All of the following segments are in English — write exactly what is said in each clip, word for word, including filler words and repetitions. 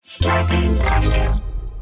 Scarpins Avenue.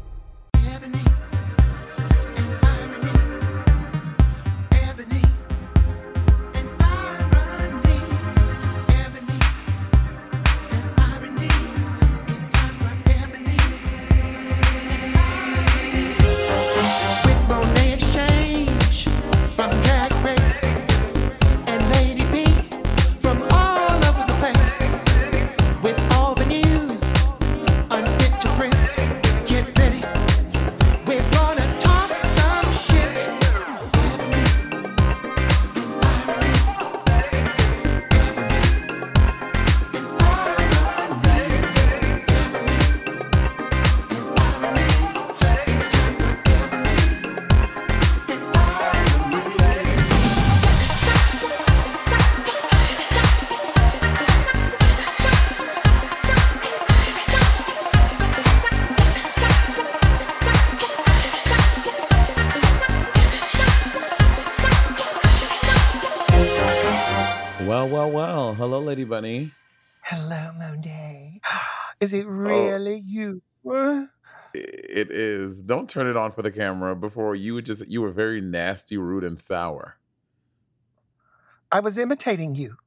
Well, well, well. Hello, Lady Bunny. Hello, Monet. Is it really oh, you? Uh? It is. Don't turn it on for the camera. Before you just you were very nasty, rude, and sour. I was imitating you.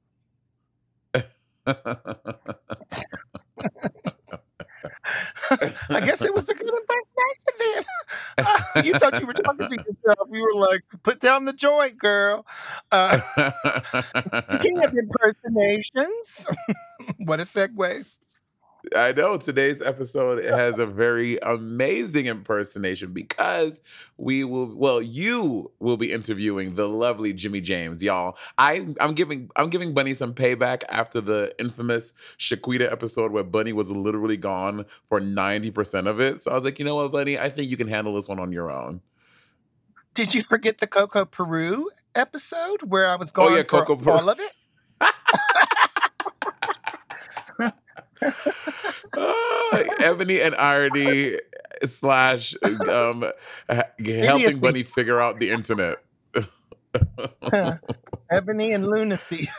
I guess it was a good impersonation then. Uh, you thought you were talking to yourself. You were like, put down the joint, girl. Uh, speaking of impersonations, what a segue. I know today's episode has a very amazing impersonation because we will, well, you will be interviewing the lovely Jimmy James, y'all. I, I'm giving I'm giving Bunny some payback after the infamous Shaquita episode where Bunny was literally gone for ninety percent of it. So I was like, you know what, Bunny? I think you can handle this one on your own. Did you forget the Coco Peru episode where I was gone oh, yeah, for Coco Peru. All of it? uh, Ebony and Irony slash um, helping Bunny figure out the internet. Ebony and lunacy.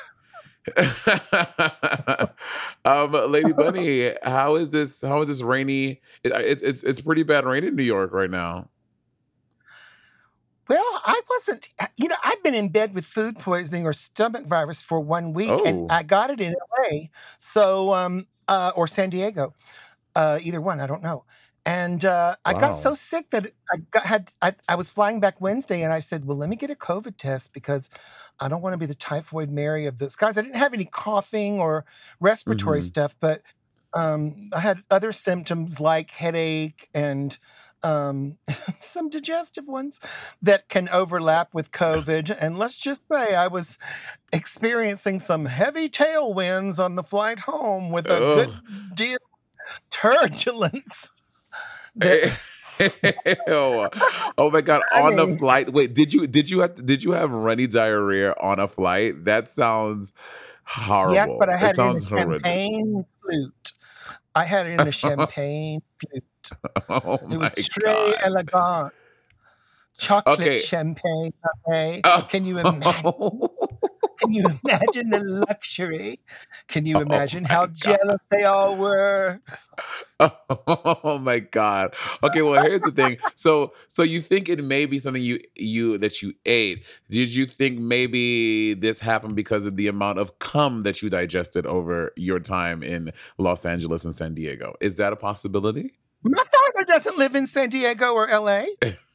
um, Lady Bunny, how is this? How is this rainy? It, it, it's it's pretty bad rain in New York right now. Well, I wasn't, you know, I've been in bed with food poisoning or stomach virus for one week, oh. and I got it in L A, so, um, uh, or San Diego, uh, either one, I don't know. And uh, wow. I got so sick that I got, had, I, I was flying back Wednesday, and I said, well, let me get a COVID test because I don't want to be the typhoid Mary of this. Guys, I didn't have any coughing or respiratory mm-hmm. stuff, but um, I had other symptoms like headache and um, some digestive ones that can overlap with COVID. And let's just say I was experiencing some heavy tailwinds on the flight home with a Ugh. good deal of turbulence. That, oh, oh my God! On the flight, wait, did you did you have did you have runny diarrhea on a flight? That sounds horrible. Yes, but I had it, it in a champagne flute. I had it in a champagne flute. Oh it was très God. elegant. Chocolate okay. champagne. Okay. Oh. Can you imagine? Can you imagine the luxury? Can you imagine oh how God. jealous they all were? Oh my God. Okay, well, here's the thing. So so you think it may be something you you that you ate. Did you think maybe this happened because of the amount of cum that you digested over your time in Los Angeles and San Diego? Is that a possibility? My father doesn't live in San Diego or L A.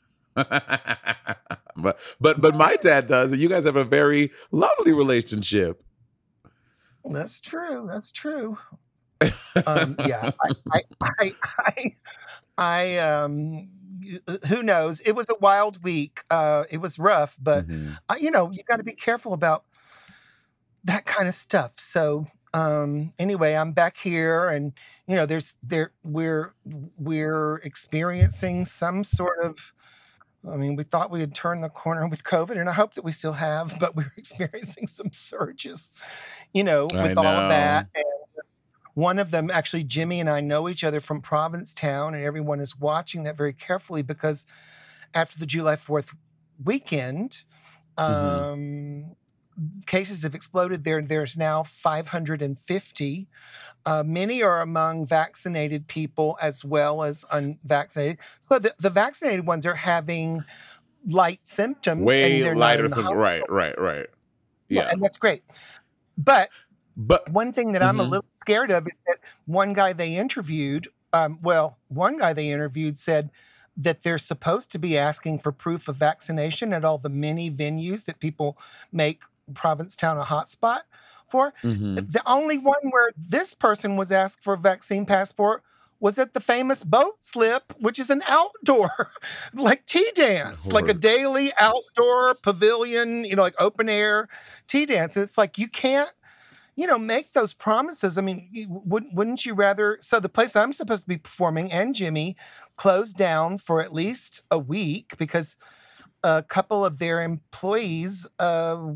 but but but my dad does, and you guys have a very lovely relationship. That's true. That's true. um, yeah, I, I, I, I, I, um, who knows? It was a wild week. Uh, it was rough, but mm-hmm. uh, you know, you got to be careful about that kind of stuff. So, um, anyway, I'm back here, and you know, there's there we're we're experiencing some sort of. I mean, we thought we had turned the corner with COVID, and I hope that we still have, but we're experiencing some surges, you know, with know. all of that. And one of them, actually, Jimmy and I know each other from Provincetown, and everyone is watching that very carefully because after the July fourth weekend, um, mm-hmm. cases have exploded there. There's now five hundred fifty. Uh, many are among vaccinated people as well as unvaccinated. So the, the vaccinated ones are having light symptoms. Way and they're lighter not in the symptoms. Right, right, right. Yeah. yeah. And that's great. But, but one thing that mm-hmm. I'm a little scared of is that one guy they interviewed, um, well, one guy they interviewed said that they're supposed to be asking for proof of vaccination at all the mini venues that people make Provincetown a hotspot for. Mm-hmm. The only one where this person was asked for a vaccine passport was at the famous boat slip, which is an outdoor, like tea dance, like a daily outdoor pavilion, you know, like open air tea dance. It's like, you can't, you know, make those promises. I mean, wouldn't, wouldn't you rather? So the place I'm supposed to be performing and Jimmy closed down for at least a week because a couple of their employees uh,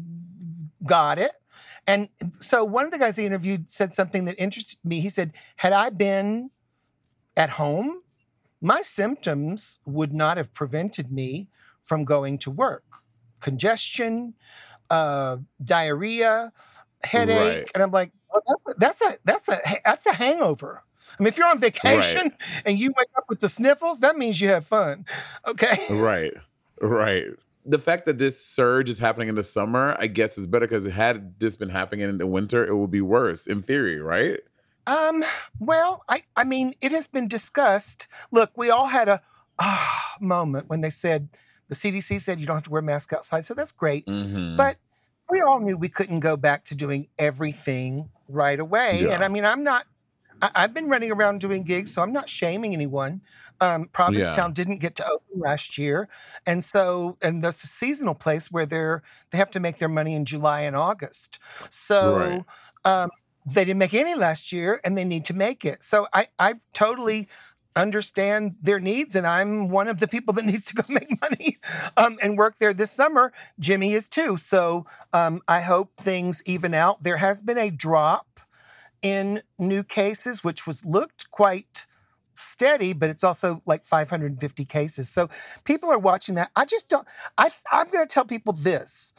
got it. And so one of the guys they interviewed said something that interested me. He said, had I been at home, my symptoms would not have prevented me from going to work. Congestion, uh, diarrhea, headache. Right. And I'm like, well, that's, a, that's, a, that's, a, that's a hangover. I mean, if you're on vacation right. and you wake up with the sniffles, that means you have fun. Okay. Right. Right. The fact that this surge is happening in the summer, I guess is better because had this been happening in the winter, it would be worse in theory, right? Um, well, I, I mean, it has been discussed. Look, we all had a ah, moment when they said, the C D C said you don't have to wear a mask outside. So that's great. Mm-hmm. But we all knew we couldn't go back to doing everything right away. Yeah. And I mean, I'm not, I, I've been running around doing gigs, so I'm not shaming anyone. Um, Provincetown yeah. didn't get to open last year. And so, and that's a seasonal place where they're, they have to make their money in July and August. So, right. um, they didn't make any last year and they need to make it. So I, I totally understand their needs. And I'm one of the people that needs to go make money um, and work there this summer. Jimmy is too. So um, I hope things even out. There has been a drop in new cases, which was looked quite steady, but it's also like five hundred fifty cases. So people are watching that. I just don't, I, I'm going to tell people this.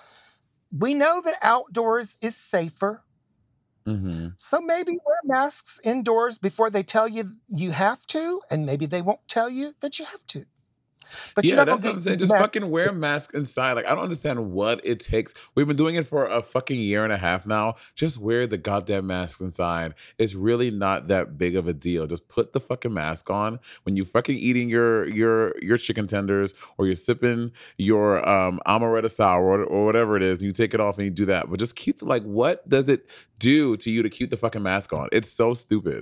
We know that outdoors is safer. Mm-hmm. So maybe wear masks indoors before they tell you you have to, and maybe they won't tell you that you have to. But yeah, that's what I'm saying. Just fucking wear a mask inside. Like, I don't understand what it takes. We've been doing it for a fucking year and a half now. Just wear the goddamn masks inside. It's really not that big of a deal. Just put the fucking mask on when you fucking eating your your your chicken tenders or you're sipping your um amaretto sour or, or whatever it is. And you take it off and you do that. But just keep the, like, what does it do to you to keep the fucking mask on? It's so stupid.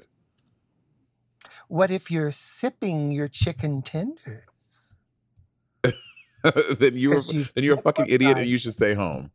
What if you're sipping your chicken tenders? then you were you, then you're a fucking idiot and you should stay home.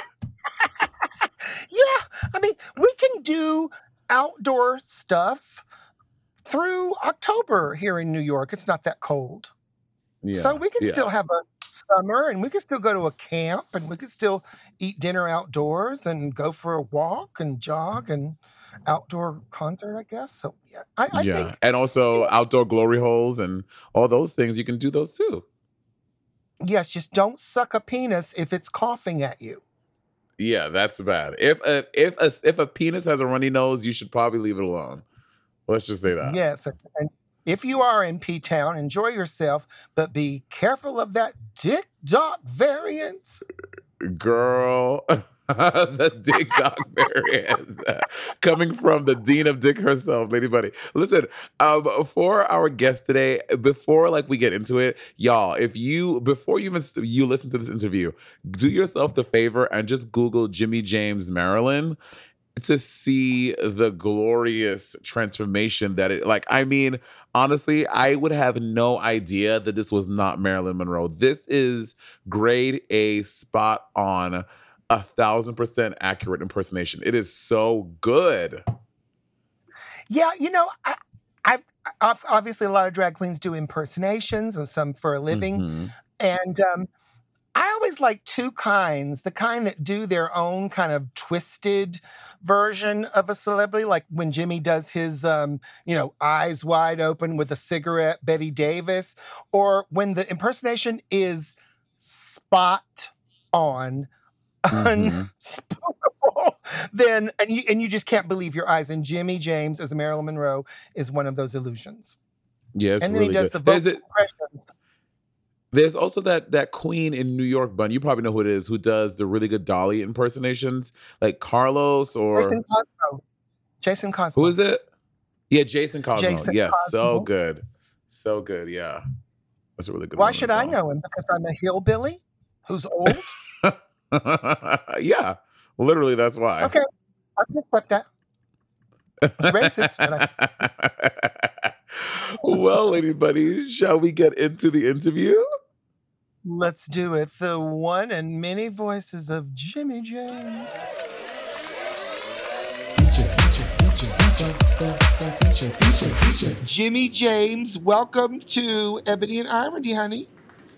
Yeah, I mean, we can do outdoor stuff through October here in New York. It's not that cold. Yeah, so we can yeah. still have a summer and we can still go to a camp and we can still eat dinner outdoors and go for a walk and jog and outdoor concert, I guess. So yeah, I, I yeah. think. And also outdoor glory holes and all those things. You can do those too. Yes, just don't suck a penis if it's coughing at you. Yeah, that's bad. If a if a if a penis has a runny nose, you should probably leave it alone. Let's just say that. Yes, and if you are in P-Town, enjoy yourself, but be careful of that dick doc variants. Girl, the dick doc variants coming from the dean of dick herself, Lady Buddy. Listen, um, for our guest today, before like we get into it, y'all, if you before you even you listen to this interview, do yourself the favor and just Google Jimmy James Marilyn to see the glorious transformation that it, like, I mean, honestly, I would have no idea that this was not Marilyn Monroe. This is grade A, spot on, a thousand percent accurate impersonation. It is so good. Yeah, you know, I, I've, I've obviously a lot of drag queens do impersonations and some for a living. Mm-hmm. And um, I always like two kinds, the kind that do their own kind of twisted version of a celebrity, like when Jimmy does his, um, you know, eyes wide open with a cigarette, Betty Davis, or when the impersonation is spot on, Mhm. unspookable, then and you and you just can't believe your eyes. And Jimmy James as Marilyn Monroe is one of those illusions. Yeah, it's And then he really does good. the There's vocal it impressions. there's also that that queen in New York bun, you probably know who it is, who does the really good Dolly impersonations, like Carlos Jason or Cosmo. Jason who Cosmo. is it? Yeah, Jason Cosmo. Jason Yes, so Cosmo. good. So good, yeah. That's a really good Why one should as I well. know him? Because I'm a hillbilly who's old? Yeah, literally that's why. Okay, I can accept that. It's racist, but I Well, lady buddy, shall we get into the interview? Let's do it. The one and many voices of Jimmy James. Jimmy James, welcome to Ebony and Irony, honey.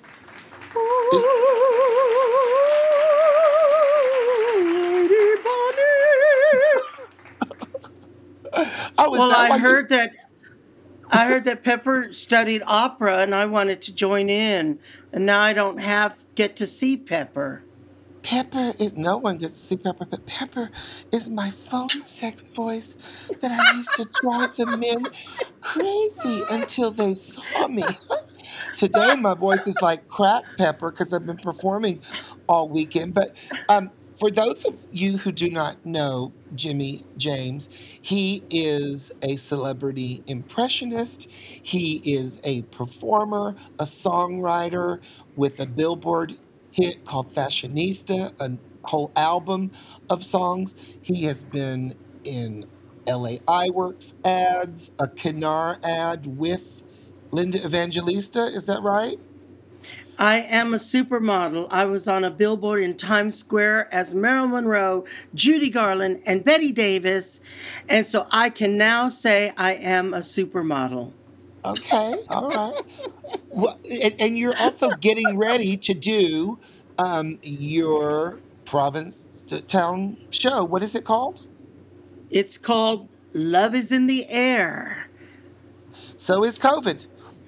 Oh, well, I heard you- that I heard that Pepper studied opera, and I wanted to join in, and now I don't have get to see Pepper. Pepper is no one gets to see Pepper, but Pepper is my phone sex voice that I used to drive the men crazy until they saw me. Today, my voice is like crack pepper because I've been performing all weekend. But um, for those of you who do not know Jimmy James, he is a celebrity impressionist. He is a performer, a songwriter with a Billboard hit called Fashionista, a whole album of songs. He has been in L A Iwerks ads, a Kennar ad with Linda Evangelista, is that right? I am a supermodel. I was on a billboard in Times Square as Marilyn Monroe, Judy Garland, and Betty Davis. And so I can now say I am a supermodel. Okay, all right. Well, and, and you're also getting ready to do um, your Provincetown show. What is it called? It's called Love is in the Air. So is COVID.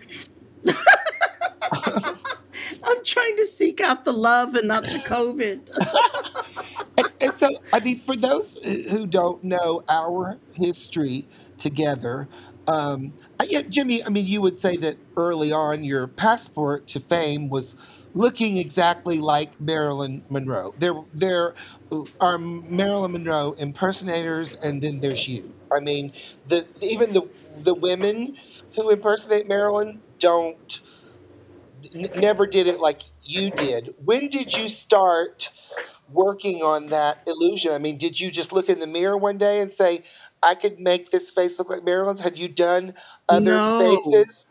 I'm trying to seek out the love and not the COVID. and, and so, I mean, for those who don't know our history together, um, I, yeah, Jimmy, I mean, you would say that early on your passport to fame was looking exactly like Marilyn Monroe. There, there are Marilyn Monroe impersonators, and then there's you. I mean, the even the the women who impersonate Marilyn don't n- never did it like you did. When did you start working on that illusion? I mean, did you just look in the mirror one day and say, I could make this face look like Marilyn's? Had you done other No. faces?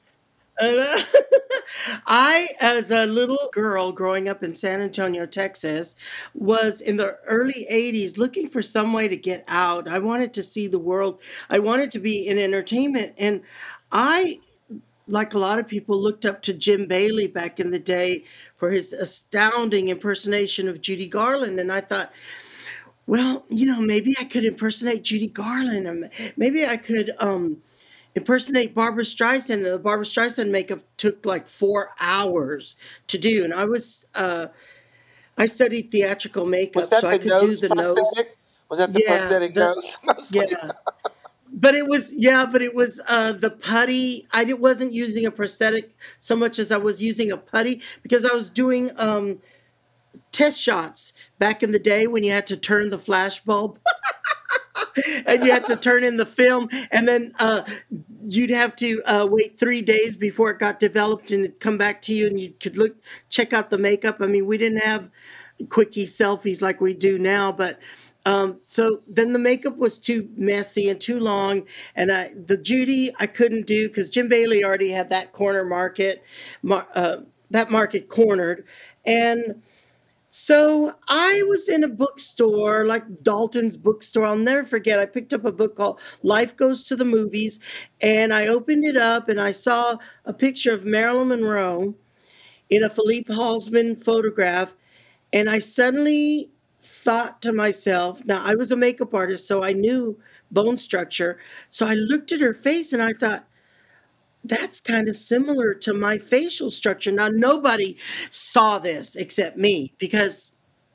I, as a little girl growing up in San Antonio, Texas, was in the early eighties looking for some way to get out. I wanted to see the world. I wanted to be in entertainment. And I, like a lot of people, looked up to Jim Bailey back in the day for his astounding impersonation of Judy Garland. And I thought, well, you know, maybe I could impersonate Judy Garland. Or maybe I could um, impersonate Barbra Streisand. The Barbra Streisand makeup took like four hours to do. And I was, uh, I studied theatrical makeup. Was that so the I could nose do the prosthetic? nose. Was that the Yeah, prosthetic the- nose? Mostly. Yeah. But it was, yeah, but it was uh, the putty. I di- wasn't using a prosthetic so much as I was using a putty because I was doing um, test shots back in the day when you had to turn the flash bulb and you had to turn in the film, and then uh, you'd have to uh, wait three days before it got developed and it'd come back to you and you could look, check out the makeup. I mean, we didn't have quickie selfies like we do now, but um, so then the makeup was too messy and too long, and I, the Judy I couldn't do because Jim Bailey already had that corner market, mar, uh, that market cornered, and so I was in a bookstore like Dalton's bookstore. I'll never forget. I picked up a book called Life Goes to the Movies, and I opened it up and I saw a picture of Marilyn Monroe in a Philippe Halsman photograph, and I suddenly thought to myself, now I was a makeup artist, so I knew bone structure. So I looked at her face and I thought, that's kind of similar to my facial structure. Now, nobody saw this except me because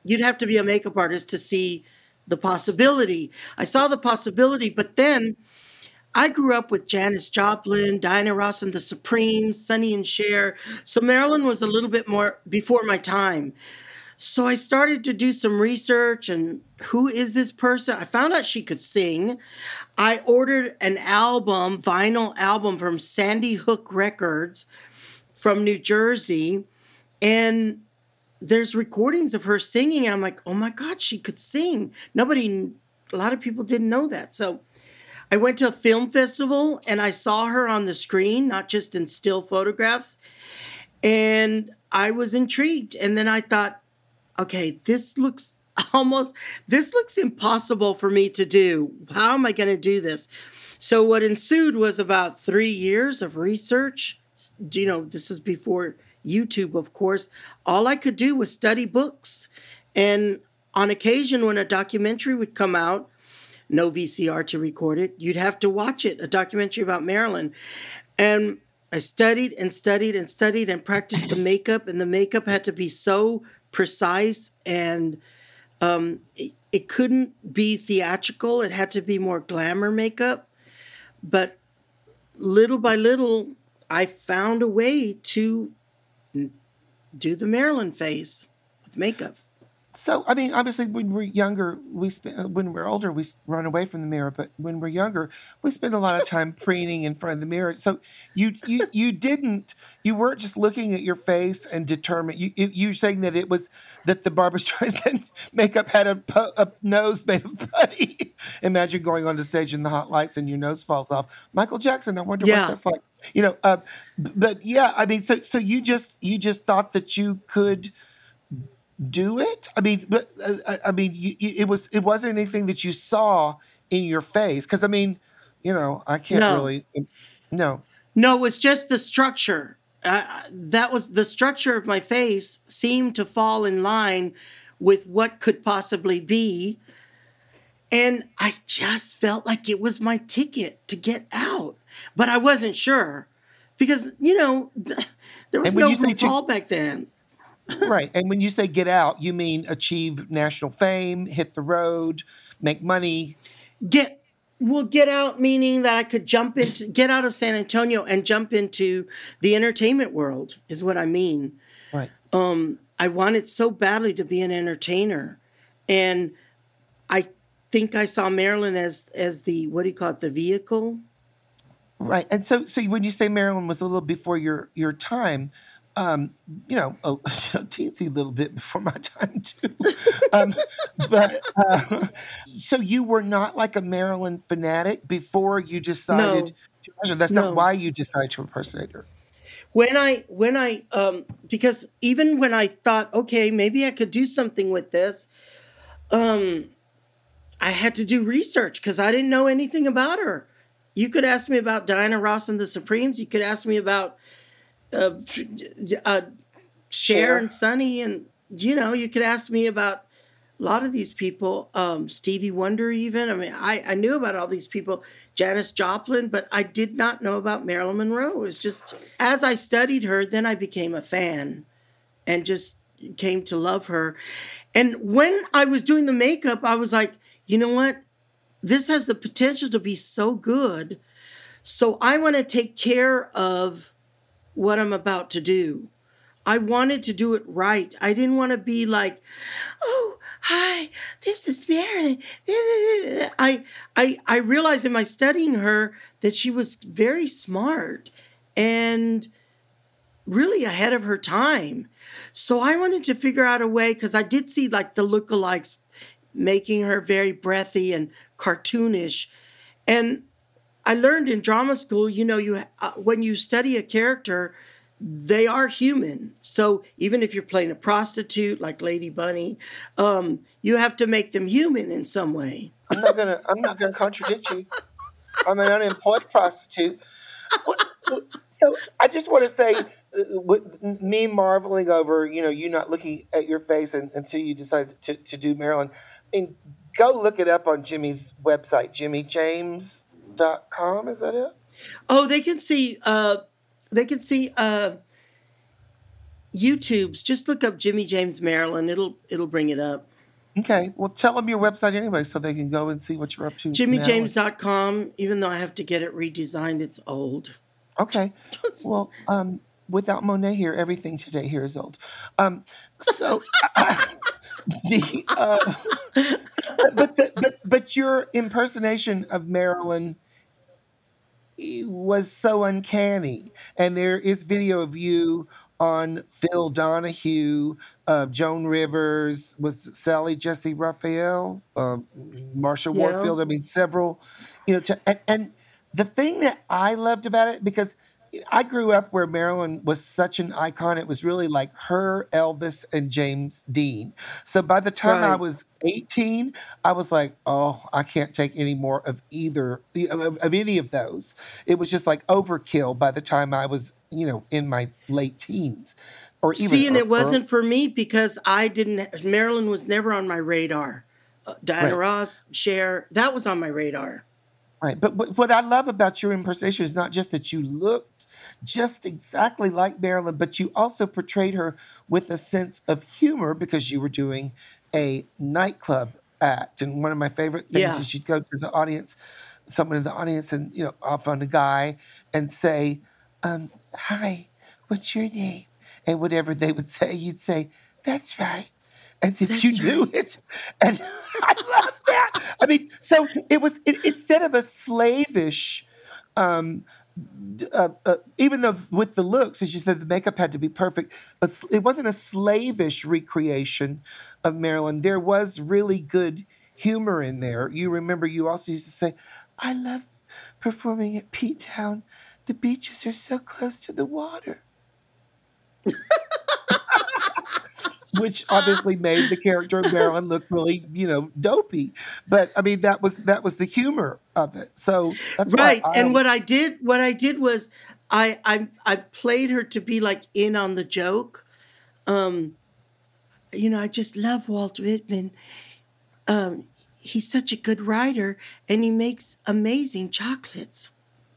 you'd have to be a makeup artist to see the possibility. I saw the possibility, but then I grew up with Janis Joplin, Diana Ross and the Supremes, Sonny and Cher. So Marilyn was a little bit more before my time. So I started to do some research and who is this person? I found out she could sing. I ordered an album, vinyl album from Sandy Hook Records from New Jersey. And there's recordings of her singing. And I'm like, oh my God, she could sing. Nobody, a lot of people didn't know that. So I went to a film festival and I saw her on the screen, not just in still photographs. And I was intrigued. And then I thought, okay, this looks almost, this looks impossible for me to do. How am I going to do this? So what ensued was about three years of research. You know, this is before YouTube, of course. All I could do was study books. And on occasion, when a documentary would come out, no V C R to record it, you'd have to watch it, a documentary about Marilyn. And I studied and studied and studied and practiced the makeup. And the makeup had to be so precise, and um, it, it couldn't be theatrical. It had to be more glamour makeup. But little by little, I found a way to do the Marilyn face with makeup. So, I mean, obviously, when we're younger, we spend, when we're older, we run away from the mirror. But when we're younger, we spend a lot of time preening in front of the mirror. So, you you you didn't, you weren't just looking at your face and determine. You you you're saying that it was that the Barbra Streisand makeup had a, a nose made of putty. Imagine going on the stage in the hot lights and your nose falls off. Michael Jackson, I wonder Yeah. what that's like. You know, uh, but yeah, I mean, so so you just you just thought that you could do it? I mean, but uh, I, I mean, you, you, it was it wasn't anything that you saw in your face, because I mean, you know, I can't No. really. No, No, it's just the structure. Uh, that was the structure of my face seemed to fall in line with what could possibly be. And I just felt like it was my ticket to get out. But I wasn't sure because, you know, there was And when no you say to- RuPaul back then. right. And when you say get out, you mean achieve national fame, hit the road, make money. Get well, get out meaning that I could jump into get out of San Antonio and jump into the entertainment world is what I mean. Right. Um, I wanted so badly to be an entertainer, and I think I saw Marilyn as as the what do you call it, the vehicle. Right. And so, so when you say Marilyn was a little before your your time, um, you know, a, a teensy little bit before my time too. um, but uh, so you were not like a Marilyn fanatic before you decided. No. To, that's No. not why you decided to impersonate her. When I when I um because even when I thought, okay, maybe I could do something with this, um, I had to do research because I didn't know anything about her. You could ask me about Diana Ross and the Supremes. You could ask me about uh, uh, Cher Cher. and Sonny, and you know, you could ask me about a lot of these people. Um, Stevie Wonder, even. I mean, I, I knew about all these people, Janis Joplin, but I did not know about Marilyn Monroe. It was just as I studied her, then I became a fan, and just came to love her. And when I was doing the makeup, I was like, you know what? This has the potential to be so good. So I want to take care of what I'm about to do. I wanted to do it right. I didn't want to be like, oh, hi, this is Marilyn. I, I, I realized in my studying her that she was very smart and really ahead of her time. So I wanted to figure out a way, because I did see like the lookalikes making her very breathy and cartoonish. And I learned in drama school, you know, you uh, when you study a character, they are human. So even if you're playing a prostitute like Lady Bunny, um, you have to make them human in some way. I'm not gonna. I'm not gonna contradict you. I'm an unemployed prostitute. So I just want to say, uh, with me marveling over, you know, you not looking at your face and, until you decided to, to do Marilyn. I mean, go look it up on Jimmy's website, jimmy james dot com. Is that it? Oh, they can see. Uh, they can see. Uh, YouTube's. Just look up Jimmy James Marilyn. It'll it'll bring it up. Okay. Well, tell them your website anyway so they can go and see what you're up to. Jimmy James dot com, even though I have to get it redesigned, it's old. Okay. Well, um, without Monet here, everything today here is old. Um, so uh, the uh, but the, but but your impersonation of Marilyn was so uncanny, and there is video of you on Phil Donahue, uh, Joan Rivers, was Sally Jesse Raphael, uh, Marsha Yeah. Warfield. I mean, several, you know, to, and, and the thing that I loved about it, because I grew up where Marilyn was such an icon. It was really like her, Elvis, and James Dean. So by the time I Right. was eighteen, I was like, oh, I can't take any more of either you know, of, of any of those. It was just like overkill by the time I was, you know, in my late teens, or even See, and ear- it wasn't for me because I didn't. Marilyn was never on my radar. Uh, Diana Right. Ross, Cher, that was on my radar. Right. But what, what I love about your impersonation is not just that you looked just exactly like Marilyn, but you also portrayed her with a sense of humor because you were doing a nightclub act. And one of my favorite things Yeah. is you'd go to the audience, someone in the audience, and, you know, off on a guy and say, um, hi, what's your name? And whatever they would say, you'd say, that's right. As if you That's knew right. it. And I love that. I mean, so it was, it, instead of a slavish, um, d- uh, uh, even though with the looks, as you said, the makeup had to be perfect, a s- it wasn't a slavish recreation of Marilyn. There was really good humor in there. You remember you also used to say, I love performing at P-Town. The beaches are so close to the water. Which obviously made the character of Marilyn look really, you know, dopey. But I mean, that was that was the humor of it. So that's Right. why I And what I did, what I did was I I I played her to be like in on the joke. Um, you know, I just love Walt Whitman. Um, he's such a good writer and he makes amazing chocolates.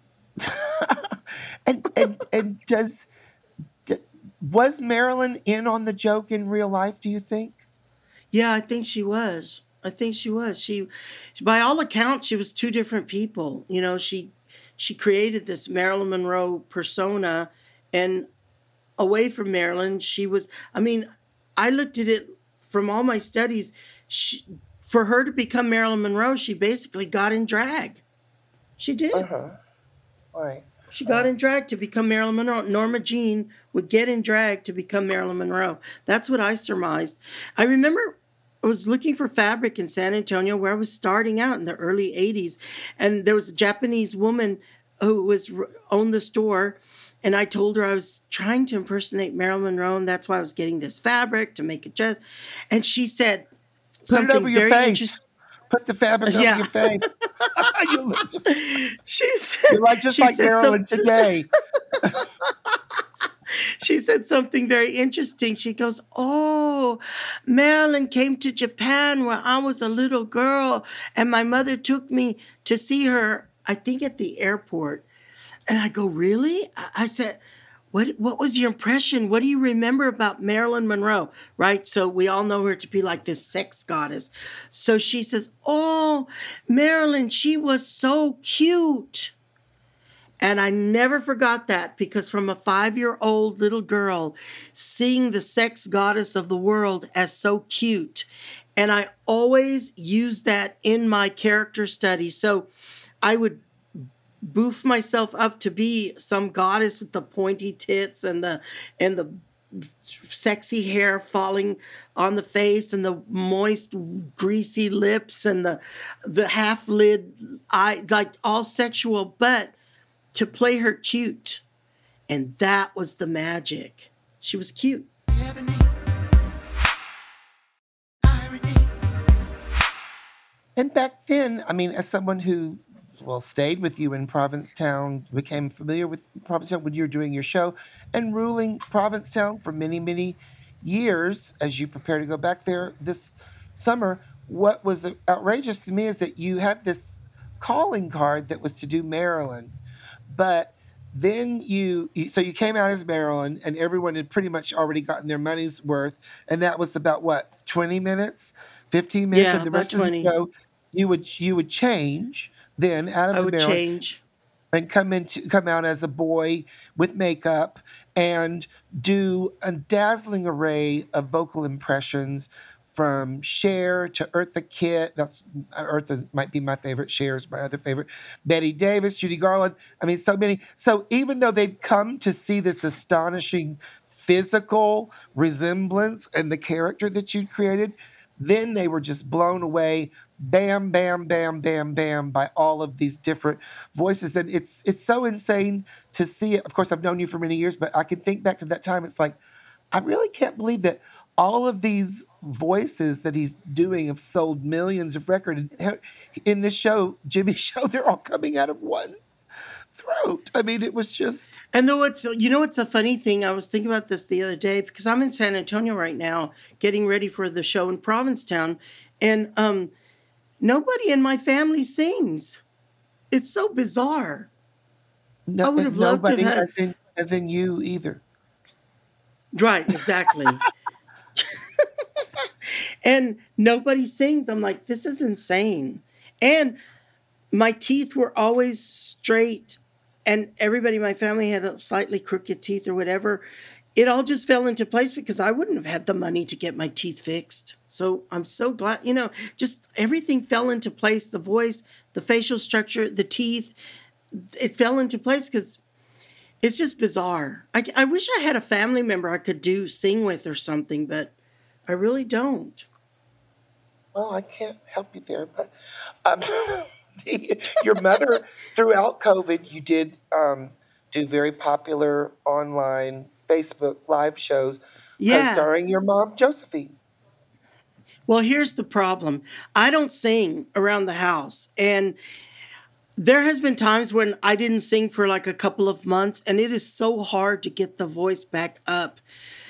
and and and does d- was Marilyn in on the joke in real life? Do you think? Yeah, I think she was. I think she was. She, by all accounts, she was two different people. You know, she she created this Marilyn Monroe persona, and away from Marilyn, she was. I mean, I looked at it from all my studies. She, for her to become Marilyn Monroe, she basically got in drag. She did. Uh-huh. Right. She got in drag to become Marilyn Monroe. Norma Jean would get in drag to become Marilyn Monroe. That's what I surmised. I remember I was looking for fabric in San Antonio where I was starting out in the early eighties. And there was a Japanese woman who was owned the store. And I told her I was trying to impersonate Marilyn Monroe. And that's why I was getting this fabric to make a dress. And she said Put it something over your very face. interesting. Put the fabric Yeah. over your face. you look just, She said, you're like just she like said Marilyn some- today. She said something very interesting. She goes, oh, Marilyn came to Japan when I was a little girl, and my mother took me to see her, I think at the airport. And I go, really? I I said, what, what was your impression? What do you remember about Marilyn Monroe? Right? So we all know her to be like this sex goddess. So she says, oh, Marilyn, she was so cute. And I never forgot that because from a five-year-old little girl, seeing the sex goddess of the world as so cute. And I always use that in my character study. So I would boof myself up to be some goddess with the pointy tits and the and the sexy hair falling on the face and the moist greasy lips and the the half lid eye, like all sexual, but to play her cute. And that was the magic. She was cute. And back then, I mean, as someone who, well, stayed with you in Provincetown, became familiar with Provincetown when you were doing your show, and ruling Provincetown for many, many years as you prepare to go back there this summer, what was outrageous to me is that you had this calling card that was to do Maryland, but Then you, you, so you came out as Marilyn, and everyone had pretty much already gotten their money's worth, and that was about what, twenty minutes, fifteen minutes, Yeah, and the about rest of the twenty. show, you would you would change then out of I the would Marilyn change. and come into come out as a boy with makeup and do a dazzling array of vocal impressions. From Cher to Eartha Kitt, that's Eartha might be my favorite. Cher's my other favorite. Betty Davis, Judy Garland. I mean, so many. So even though they've come to see this astonishing physical resemblance and the character that you created, then they were just blown away. Bam, bam, bam, bam, bam, by all of these different voices, and it's it's so insane to see it. Of course, I've known you for many years, but I can think back to that time. It's like I really can't believe that all of these voices that he's doing have sold millions of records. In this show, Jimmy's show, they're all coming out of one throat. I mean, it was just... And though it's, you know, what's a funny thing? I was thinking about this the other day because I'm in San Antonio right now getting ready for the show in Provincetown. And um, nobody in my family sings. It's so bizarre. No, I would have loved to nobody have... as in, as in you either. Right, exactly. And nobody sings. I'm like, this is insane. And my teeth were always straight, and everybody in my family had a slightly crooked teeth or whatever. It all just fell into place because I wouldn't have had the money to get my teeth fixed. So I'm so glad, you know, just everything fell into place. The voice, the facial structure, the teeth, it fell into place because it's just bizarre. I, I wish I had a family member I could do sing with or something, but I really don't. Well, I can't help you there, but um, the, your mother, throughout COVID, you did um, do very popular online Facebook live shows, Yeah. co-starring your mom, Josephine. Well, here's the problem. I don't sing around the house, and there has been times when I didn't sing for like a couple of months, and it is so hard to get the voice back up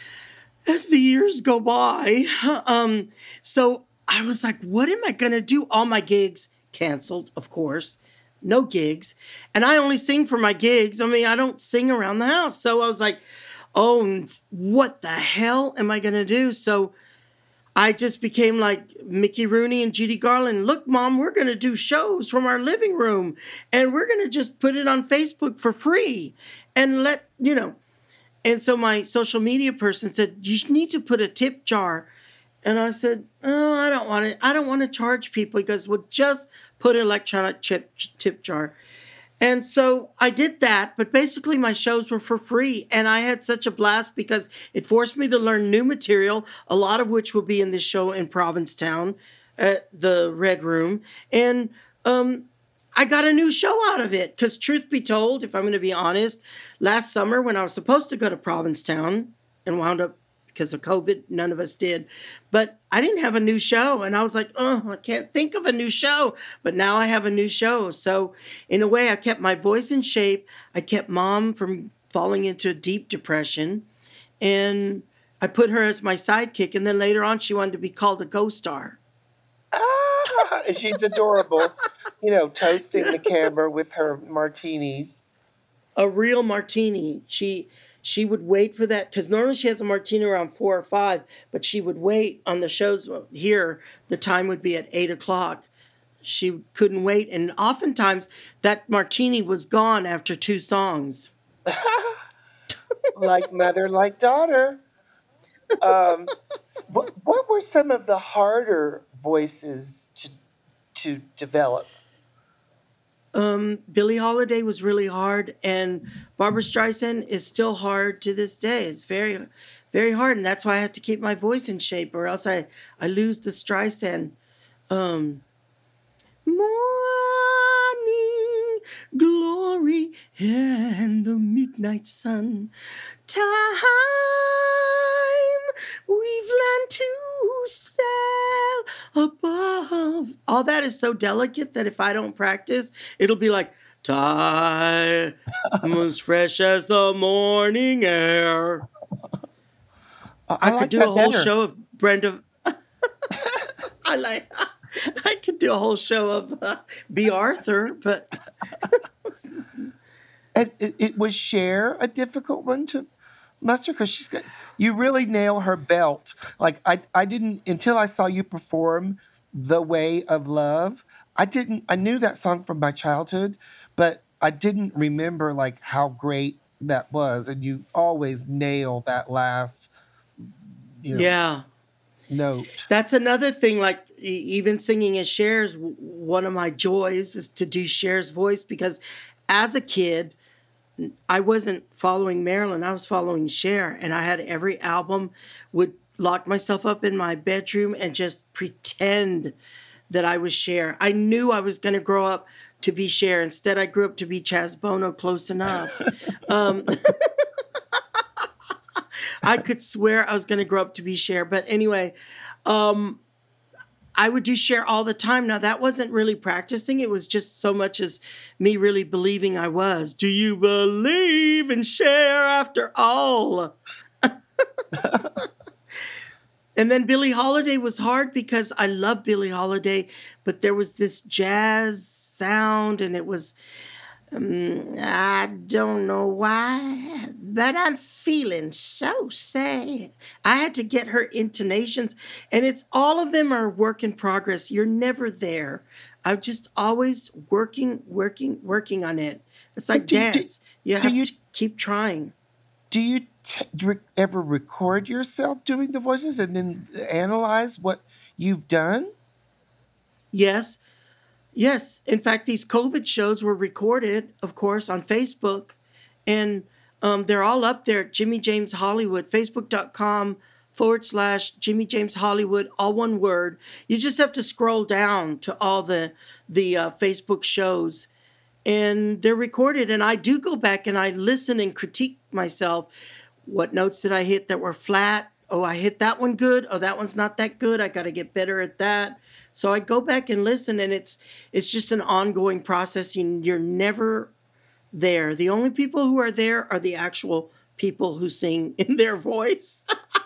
as the years go by. Um, so I was like, what am I going to do? All my gigs canceled, of course. No gigs. And I only sing for my gigs. I mean, I don't sing around the house. So I was like, oh, what the hell am I going to do? So I just became like Mickey Rooney and Judy Garland. Look, Mom, we're going to do shows from our living room, and we're going to just put it on Facebook for free and let, you know. And so my social media person said, you need to put a tip jar. And I said, oh, I don't want to, I don't want to charge people. He goes, well, just put an electronic chip, tip jar. And so I did that, but basically my shows were for free. And I had such a blast because it forced me to learn new material, a lot of which will be in this show in Provincetown at the Red Room. And um, I got a new show out of it because, truth be told, if I'm going to be honest, last summer when I was supposed to go to Provincetown and wound up because of COVID, none of us did. But I didn't have a new show. And I was like, oh, I can't think of a new show. But now I have a new show. So in a way, I kept my voice in shape. I kept Mom from falling into deep depression. And I put her as my sidekick. And then later on, she wanted to be called a co-star. Ah, and she's adorable. You know, toasting the camera with her martinis. A real martini. She... She would wait for that because normally she has a martini around four or five, but she would wait on the shows here. The time would be at eight o'clock. She couldn't wait. And oftentimes that martini was gone after two songs. Like mother, like daughter. Um, what, what were some of the harder voices to, to develop? Um, Billie Holiday was really hard, and Barbra Streisand is still hard to this day. It's very, very hard, and that's why I have to keep my voice in shape, or else I, I lose the Streisand. Um, morning glory and the midnight sun, time we've learned to sail above. All that is so delicate that if I don't practice, it'll be like, time as fresh as the morning air. I, I could like do a whole better. show of Brenda. I like, I could do a whole show of uh, B. Arthur, but And it, it was Cher a difficult one to muster? Because she's got, you really nail her belt. Like I, I didn't, until I saw you perform The Way of Love, I didn't, I knew that song from my childhood, but I didn't remember like how great that was. And you always nail that last, you know, Yeah. note. That's another thing, like e- even singing as Cher's, w- one of my joys is to do Cher's voice, because as a kid, I wasn't following Marilyn, I was following Cher, and I had every album, would lock myself up in my bedroom and just pretend that I was Cher. I knew I was going to grow up to be Cher. Instead, I grew up to be Chaz Bono, close enough. um, I could swear I was going to grow up to be Cher. But anyway, um, I would do Cher all the time. Now, that wasn't really practicing. It was just so much as me really believing I was. Do you believe in Cher after all? And then Billie Holiday was hard because I love Billie Holiday, but there was this jazz sound, and it was, um, I don't know why, but I'm feeling so sad. I had to get her intonations, and it's all of them are work in progress. You're never there. I'm just always working, working, working on it. It's like Do, do, dance. You do have you to keep trying. do you t- re- ever record yourself doing the voices and then analyze what you've done? Yes. Yes. In fact, these COVID shows were recorded, of course, on Facebook, and um, they're all up there at Jimmy James Hollywood, facebook.com forward slash Jimmy James Hollywood, all one word. You just have to scroll down to all the, the uh, Facebook shows, and they're recorded. And I do go back and I listen and critique myself. What notes did I hit that were flat? Oh, I hit that one good. Oh, that one's not that good. I got to get better at that. So I go back and listen, and it's it's just an ongoing process. You, you're never there. The only people who are there are the actual people who sing in their voice.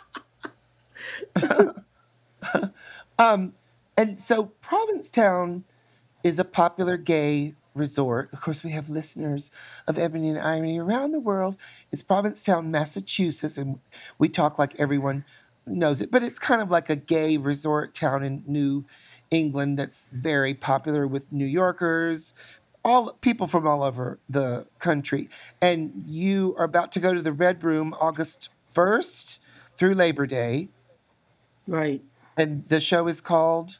um, and so Provincetown is a popular gay resort. Of course, we have listeners of Ebony and Irony around the world. It's Provincetown, Massachusetts, and we talk like everyone knows it, but it's kind of like a gay resort town in New England that's very popular with New Yorkers, all people from all over the country. And you are about to go to the Red Room August first through Labor Day. Right. And the show is called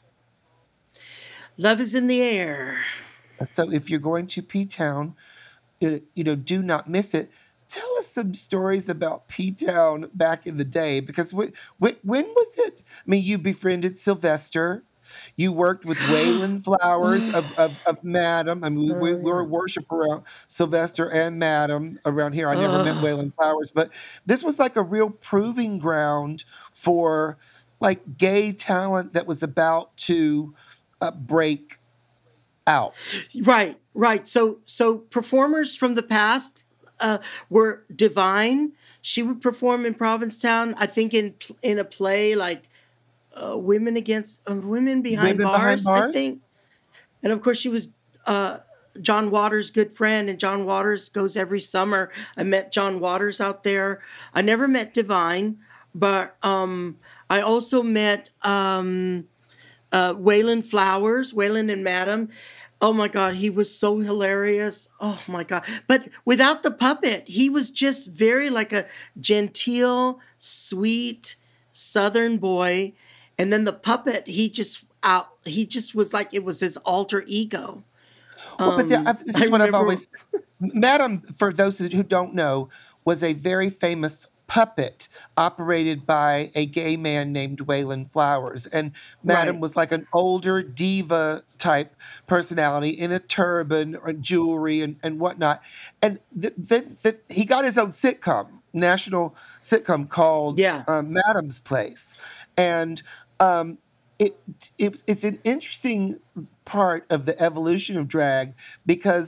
Love is in the Air. So if you're going to P-Town, you know, do not miss it. Tell us some stories about P-Town back in the day, because when, when, when was it? I mean, you befriended Sylvester. You worked with Waylon Flowers of, of, of Madam. I mean, we, we were worship around Sylvester and Madam around here. I never met Waylon Flowers, but this was like a real proving ground for like gay talent that was about to uh, break out. Right, right. So, so performers from the past uh, were Divine. She would perform in Provincetown. I think in in a play like uh, Women Against uh, Women Behind, Women Bars, Behind Bars. I think. And of course, she was uh, John Waters' good friend, and John Waters goes every summer. I met John Waters out there. I never met Divine, but um, I also met um, uh, Waylon Flowers, Waylon and Madam. Oh my God, he was so hilarious. Oh my God. But without the puppet, he was just very like a genteel, sweet Southern boy. And then the puppet, he just out, he just was like, it was his alter ego. Well, Um, but the, I've- this is I what I've remember- always. Madam, for those who don't know, was a very famous puppet operated by a gay man named Waylon Flowers. And Madam Right. was like an older diva type personality in a turban or jewelry and, and whatnot. And th- th- th- he got his own sitcom, national sitcom called Yeah. um, Madam's Place. And um, it, it it's an interesting part of the evolution of drag because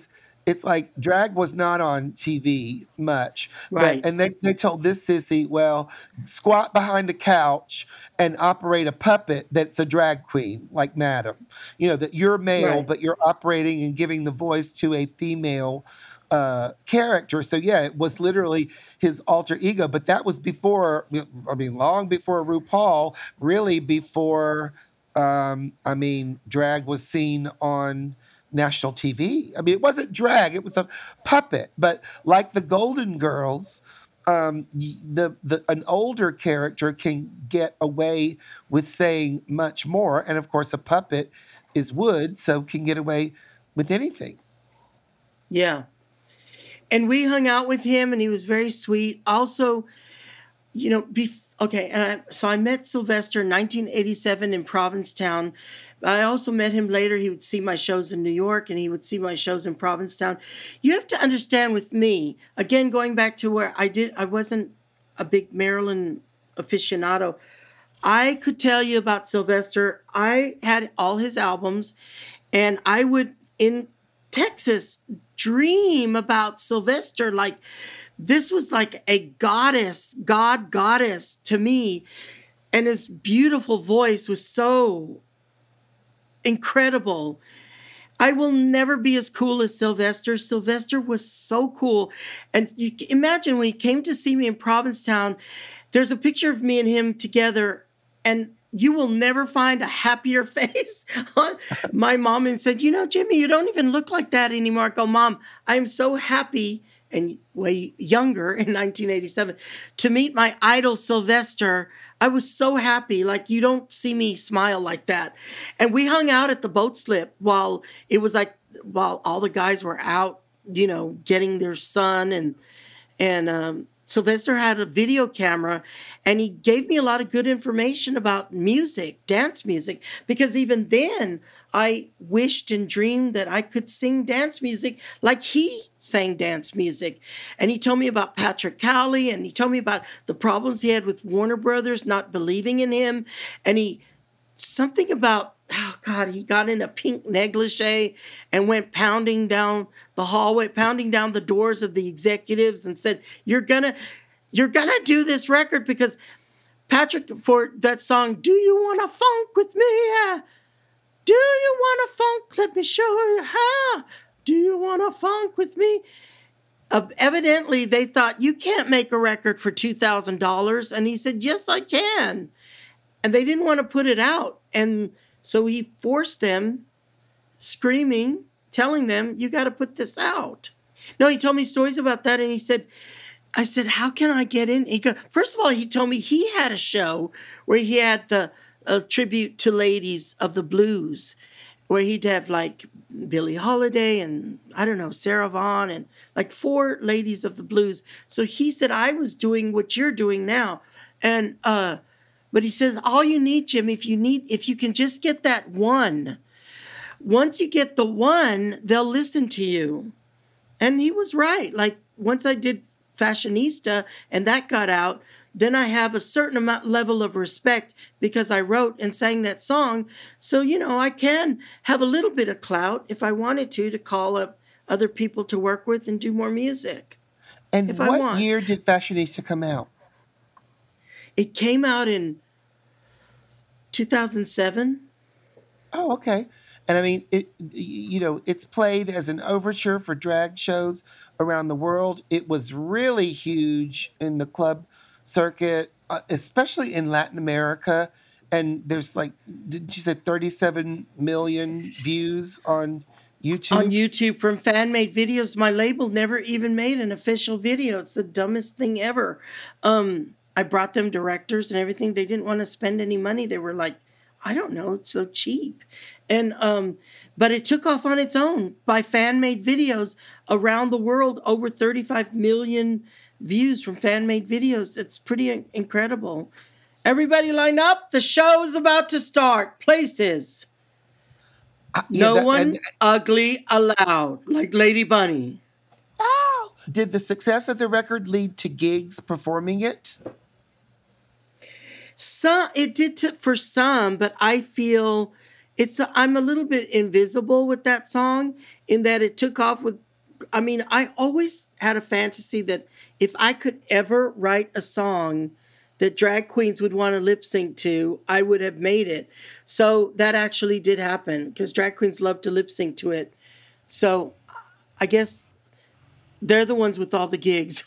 it's like drag was not on T V much. Right. But and they, they told this sissy, well, squat behind a couch and operate a puppet that's a drag queen, like Madam. You know, that you're male, Right. but you're operating and giving the voice to a female uh, character. So yeah, it was literally his alter ego. But that was before, I mean, long before RuPaul, really before, um, I mean, drag was seen on national T V. I mean, it wasn't drag; it was a puppet. But like the Golden Girls, um, the the an older character can get away with saying much more, and of course, a puppet is wood, so can get away with anything. Yeah, and we hung out with him, and he was very sweet. Also, you know, bef- okay, and I, so I met Sylvester in nineteen eighty-seven in Provincetown. I also met him later. He would see my shows in New York and he would see my shows in Provincetown. You have to understand with me, again, going back to where I did, I wasn't a big Marilyn aficionado. I could tell you about Sylvester. I had all his albums and I would, in Texas, dream about Sylvester. Like this was like a goddess, God goddess to me. And his beautiful voice was so incredible. I will never be as cool as Sylvester. Sylvester was so cool. And you imagine when he came to see me in Provincetown, there's a picture of me and him together, and you will never find a happier face. My mom and said, you know, Jimmy, you don't even look like that anymore. I go, Mom, I'm so happy, and way younger in nineteen eighty-seven, to meet my idol Sylvester. I was so happy. Like, you don't see me smile like that. And we hung out at the boat slip while it was like, while all the guys were out, you know, getting their sun. And, and, um, Sylvester had a video camera and he gave me a lot of good information about music, dance music, because even then I wished and dreamed that I could sing dance music like he sang dance music. And he told me about Patrick Cowley and he told me about the problems he had with Warner Brothers not believing in him. And he, something about, oh God, he got in a pink negligee and went pounding down the hallway, pounding down the doors of the executives and said, you're gonna, you're gonna do this record because Patrick, for that song, do you want to funk with me? Yeah. Do you want to funk? Let me show you how. Do you want to funk with me? Uh, evidently, they thought, you can't make a record for two thousand dollars. And he said, yes, I can. And they didn't want to put it out. And so he forced them, screaming, telling them, you got to put this out. No, he told me stories about that. And he said, I said, how can I get in? He go, first of all, he told me he had a show where he had the a tribute to ladies of the blues, where he'd have like Billie Holiday and I don't know, Sarah Vaughan and like four ladies of the blues. So he said, I was doing what you're doing now. And, uh, but he says, all you need, Jim, if you need, if you can just get that one, once you get the one, they'll listen to you. And he was right. Like once I did Fashionista and that got out, then I have a certain amount level of respect because I wrote and sang that song. So, you know, I can have a little bit of clout if I wanted to, to call up other people to work with and do more music. And if what I want. year did Fashionista come out? It came out in two thousand seven. Oh, okay. And I mean, it, you know, it's played as an overture for drag shows around the world. It was really huge in the club circuit, uh, especially in Latin America. And there's like, did you say thirty-seven million views on YouTube? On YouTube from fan-made videos. My label never even made an official video. It's the dumbest thing ever. Um, I brought them directors and everything. They didn't want to spend any money. They were like, I don't know, it's so cheap. And um, but it took off on its own by fan-made videos around the world, over thirty-five million views from fan-made videos. It's pretty incredible. Everybody line up. The show is about to start. Places. Uh, yeah, no that, one and, ugly allowed, like Lady Bunny. Oh! Did the success of the record lead to gigs performing it? Some it did to, for some, but I feel it's a, I'm a little bit invisible with that song in that it took off with I mean, I always had a fantasy that if I could ever write a song that drag queens would want to lip sync to, I would have made it. So that actually did happen because drag queens love to lip sync to it. So I guess they're the ones with all the gigs.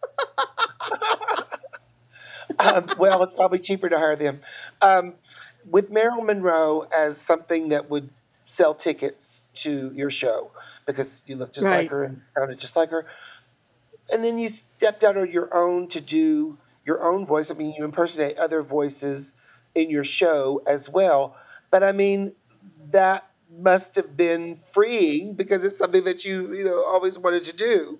um, well, it's probably cheaper to hire them. Um, with Marilyn Monroe as something that would sell tickets to your show because you look just Right. like her and sounded just like her. And then you stepped out on your own to do your own voice. I mean, you impersonate other voices in your show as well. But I mean, that must have been freeing because it's something that you, you know, always wanted to do.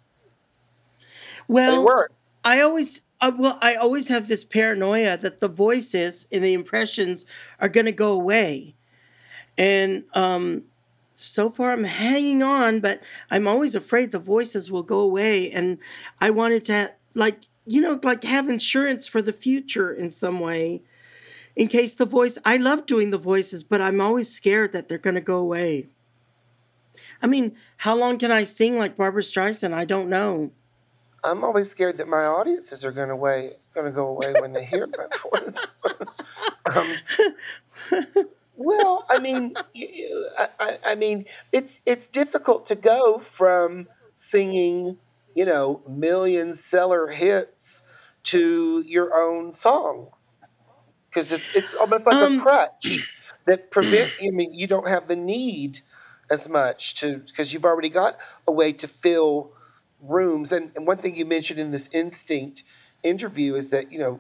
Well, They worked. I always, uh, well, I always have this paranoia that the voices and the impressions are going to go away. And um, so far I'm hanging on, but I'm always afraid the voices will go away. And I wanted to, like, you know, like have insurance for the future in some way in case the voice, I love doing the voices, but I'm always scared that they're going to go away. I mean, how long can I sing like Barbra Streisand? I don't know. I'm always scared that my audiences are going to way going to go away when they hear my voice. um, well, I mean, you- I, I, I mean, it's it's difficult to go from singing, you know, million seller hits to your own song because it's it's almost like Um, a crutch that prevent. I mean, you don't have the need as much to because you've already got a way to fill rooms. And, and one thing you mentioned in this Instinct interview is that, you know,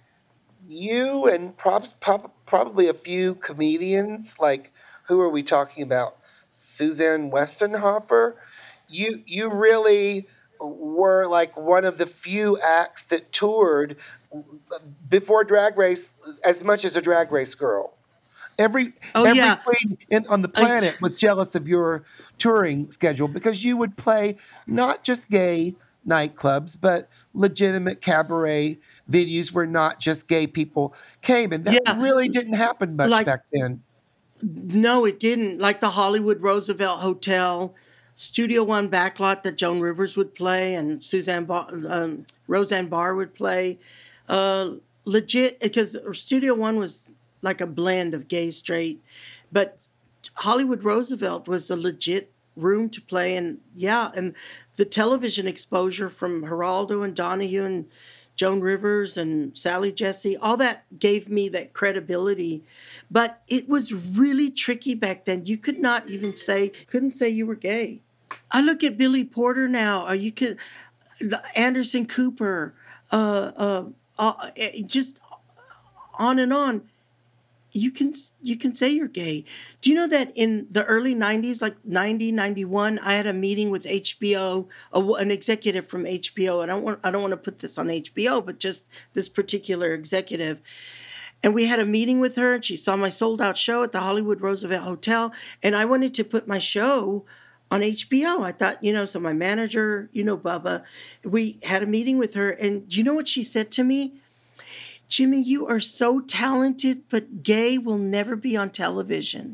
you and prob- prob- probably a few comedians, like who are we talking about? Suzanne Westenhofer. You you really were like one of the few acts that toured before Drag Race as much as a Drag Race girl. Every Oh, every yeah. queen in, on the I- planet was jealous of your touring schedule because you would play not just gay nightclubs, but legitimate cabaret venues where not just gay people came, and that Yeah. really didn't happen much Like- back then. No, it didn't. Like the Hollywood Roosevelt Hotel, Studio One backlot that Joan Rivers would play and Suzanne Bar- um, Roseanne Barr would play. Uh, legit, because Studio One was like a blend of gay, straight, but Hollywood Roosevelt was a legit room to play. And yeah, and the television exposure from Geraldo and Donahue and Joan Rivers and Sally Jesse, all that gave me that credibility. But it was really tricky back then. You could not even say, couldn't say you were gay. I look at Billy Porter now, or you could, Anderson Cooper, uh, uh, uh, just on and on. You can you can say you're gay. Do you know that in the early nineties, like ninety, ninety-one, I had a meeting with H B O, a, an executive from H B O, and I don't want I don't want to put this on H B O, but just this particular executive. And we had a meeting with her, and she saw my sold out show at the Hollywood Roosevelt Hotel, and I wanted to put my show on H B O. I thought, you know, so my manager, you know, Bubba, we had a meeting with her, and do you know what she said to me? Jimmy, you are so talented, but gay will never be on television.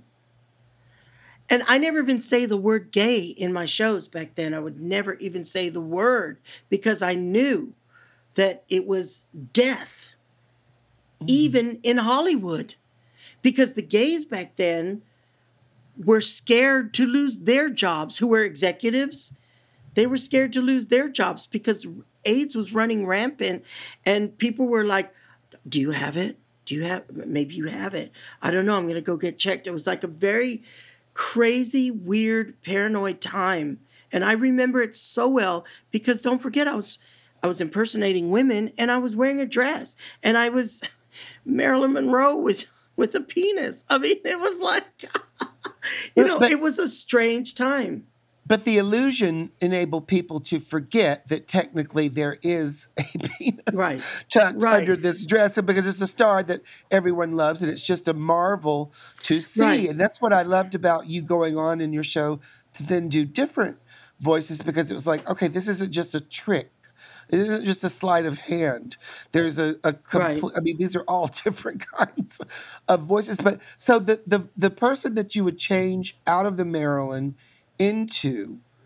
And I never even say the word gay in my shows back then. I would never even say the word because I knew that it was death, mm-hmm. even in Hollywood. Because the gays back then were scared to lose their jobs, who were executives. They were scared to lose their jobs because AIDS was running rampant and people were like, do you have it? Do you have, maybe you have it. I don't know. I'm going to go get checked. It was like a very crazy, weird, paranoid time. And I remember it so well because don't forget, I was, I was impersonating women and I was wearing a dress and I was Marilyn Monroe with, with a penis. I mean, it was like, you know, but, it was a strange time. But the illusion enabled people to forget that technically there is a penis right. tucked right. under this dress, and because it's a star that everyone loves, and it's just a marvel to see. Right. And that's what I loved about you going on in your show to then do different voices, because it was like, okay, this isn't just a trick. It isn't just a sleight of hand. There's a, a complete, right. I mean, these are all different kinds of voices. But so the, the, the person that you would change out of the Marilyn into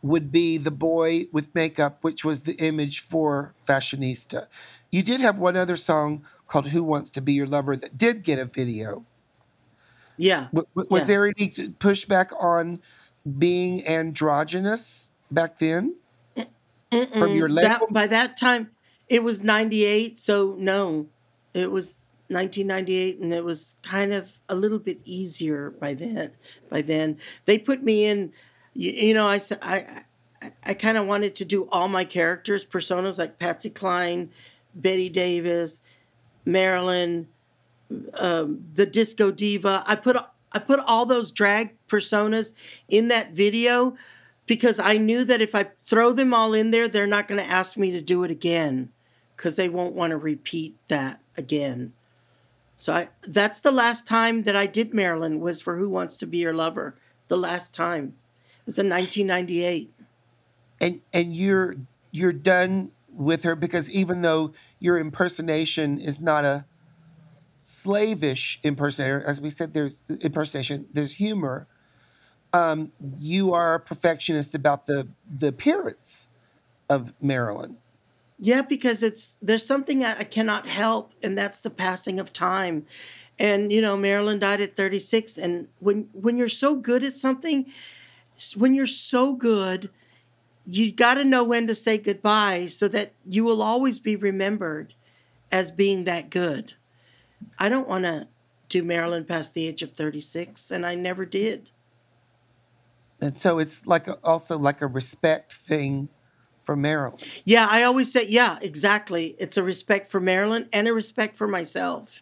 would be the boy with makeup, which was the image for Fashionista. You did have one other song called Who Wants to Be Your Lover that did get a video. Yeah. W- w- was yeah. there any pushback on being androgynous back then Mm-mm. from your label? That, by that time, it was ninety-eight, so no. It was nineteen ninety-eight, and it was kind of a little bit easier by then. By then, they put me in. You, you know, I I I, I kind of wanted to do all my characters, personas like Patsy Cline, Betty Davis, Marilyn, um, the Disco Diva. I put I put all those drag personas in that video because I knew that if I throw them all in there, they're not going to ask me to do it again because they won't want to repeat that again. So I, that's the last time that I did Marilyn was for Who Wants to Be Your Lover. The last time. It was in nineteen ninety-eight. And and you're you're done with her because even though your impersonation is not a slavish impersonator, as we said, there's impersonation, there's humor. Um, you are a perfectionist about the the appearance of Marilyn. Yeah, because it's there's something I cannot help, and that's the passing of time. And you know, Marilyn died at thirty-six, and when when you're so good at something, when you're so good, you got to know when to say goodbye so that you will always be remembered as being that good. I don't want to do Marilyn past the age of thirty-six, and I never did. And so it's like a, also like a respect thing for Marilyn. Yeah, I always say, yeah, exactly. It's a respect for Marilyn and a respect for myself.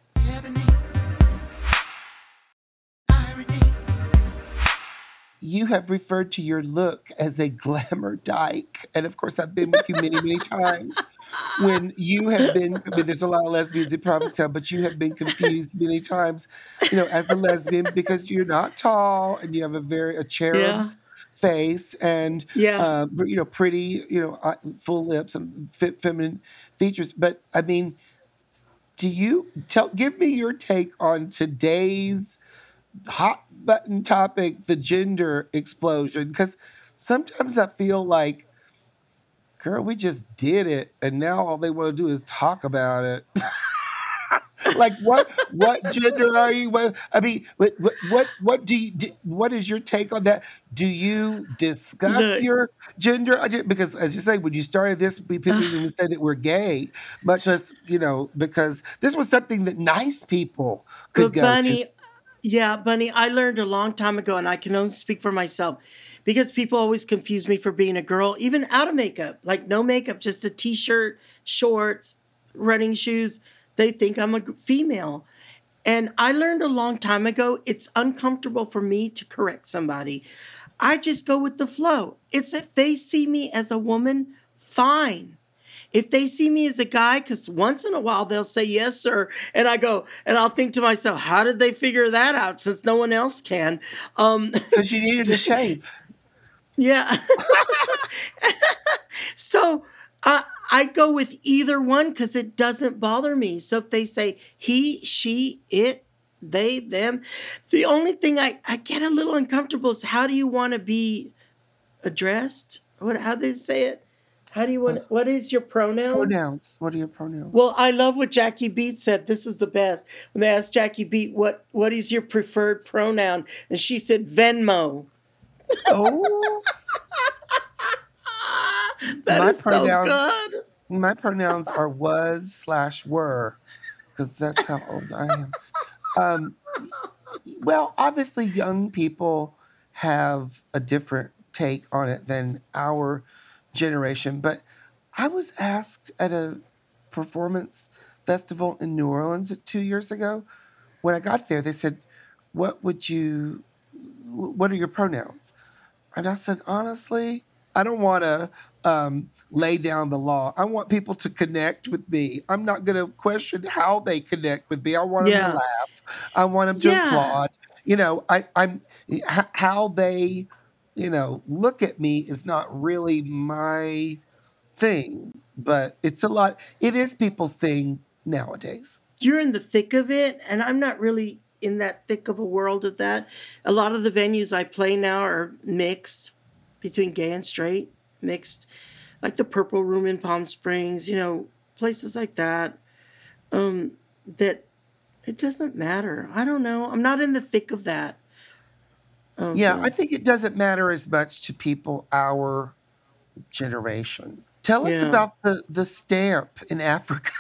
You have referred to your look as a glamour dyke. And of course, I've been with you many, many times when you have been, I mean, there's a lot of lesbians in Provincetown, but you have been confused many times, you know, as a lesbian because you're not tall and you have a very, a cherub's yeah. face and, yeah. uh, you know, pretty, you know, full lips and fit, feminine features. But I mean, do you, tell, give me your take on today's hot button topic, the gender explosion, because sometimes I feel like, girl, we just did it and now all they want to do is talk about it. Like what what gender are you? What, I mean, what what what do you do, what is your take on that? Do you discuss no. your gender? I just, because as you say, when you started this, people didn't even say that we're gay, much less, you know, because this was something that nice people could but go Bunny, to. Yeah, Bunny, I learned a long time ago, and I can only speak for myself, because people always confuse me for being a girl, even out of makeup, like no makeup, just a t-shirt, shorts, running shoes. They think I'm a female. And I learned a long time ago, it's uncomfortable for me to correct somebody. I just go with the flow. It's if they see me as a woman, fine. If they see me as a guy, because once in a while they'll say, yes, sir. And I go, and I'll think to myself, how did they figure that out since no one else can? Um, because you needed a shave. Yeah. So uh, I go with either one because it doesn't bother me. So if they say he, she, it, they, them, the only thing I, I get a little uncomfortable is how do you want to be addressed? What, how do they say it? How do you want? What is your pronoun? Pronouns. What are your pronouns? Well, I love what Jackie Beat said. This is the best. When they asked Jackie Beat, "What what is your preferred pronoun?" and she said Venmo. Oh, that my is pronouns, so good. My pronouns are was slash were, because that's how old I am. Um, well, obviously, young people have a different take on it than our generation, but I was asked at a performance festival in New Orleans two years ago. When I got there, they said, what would you, what are your pronouns? And I said, honestly, I don't want to um, lay down the law. I want people to connect with me. I'm not going to question how they connect with me. I want yeah. them to laugh. I want them to yeah. applaud. You know, I, I'm how they, you know, look at me is not really my thing, but it's a lot. It is people's thing nowadays. You're in the thick of it, and I'm not really in that thick of a world of that. A lot of the venues I play now are mixed. between gay and straight, mixed, like the Purple Room in Palm Springs, you know, places like that. Um, that it doesn't matter. I don't know. I'm not in the thick of that. Um, yeah, I think it doesn't matter as much to people our generation. Tell us yeah. about the, the stamp in Africa.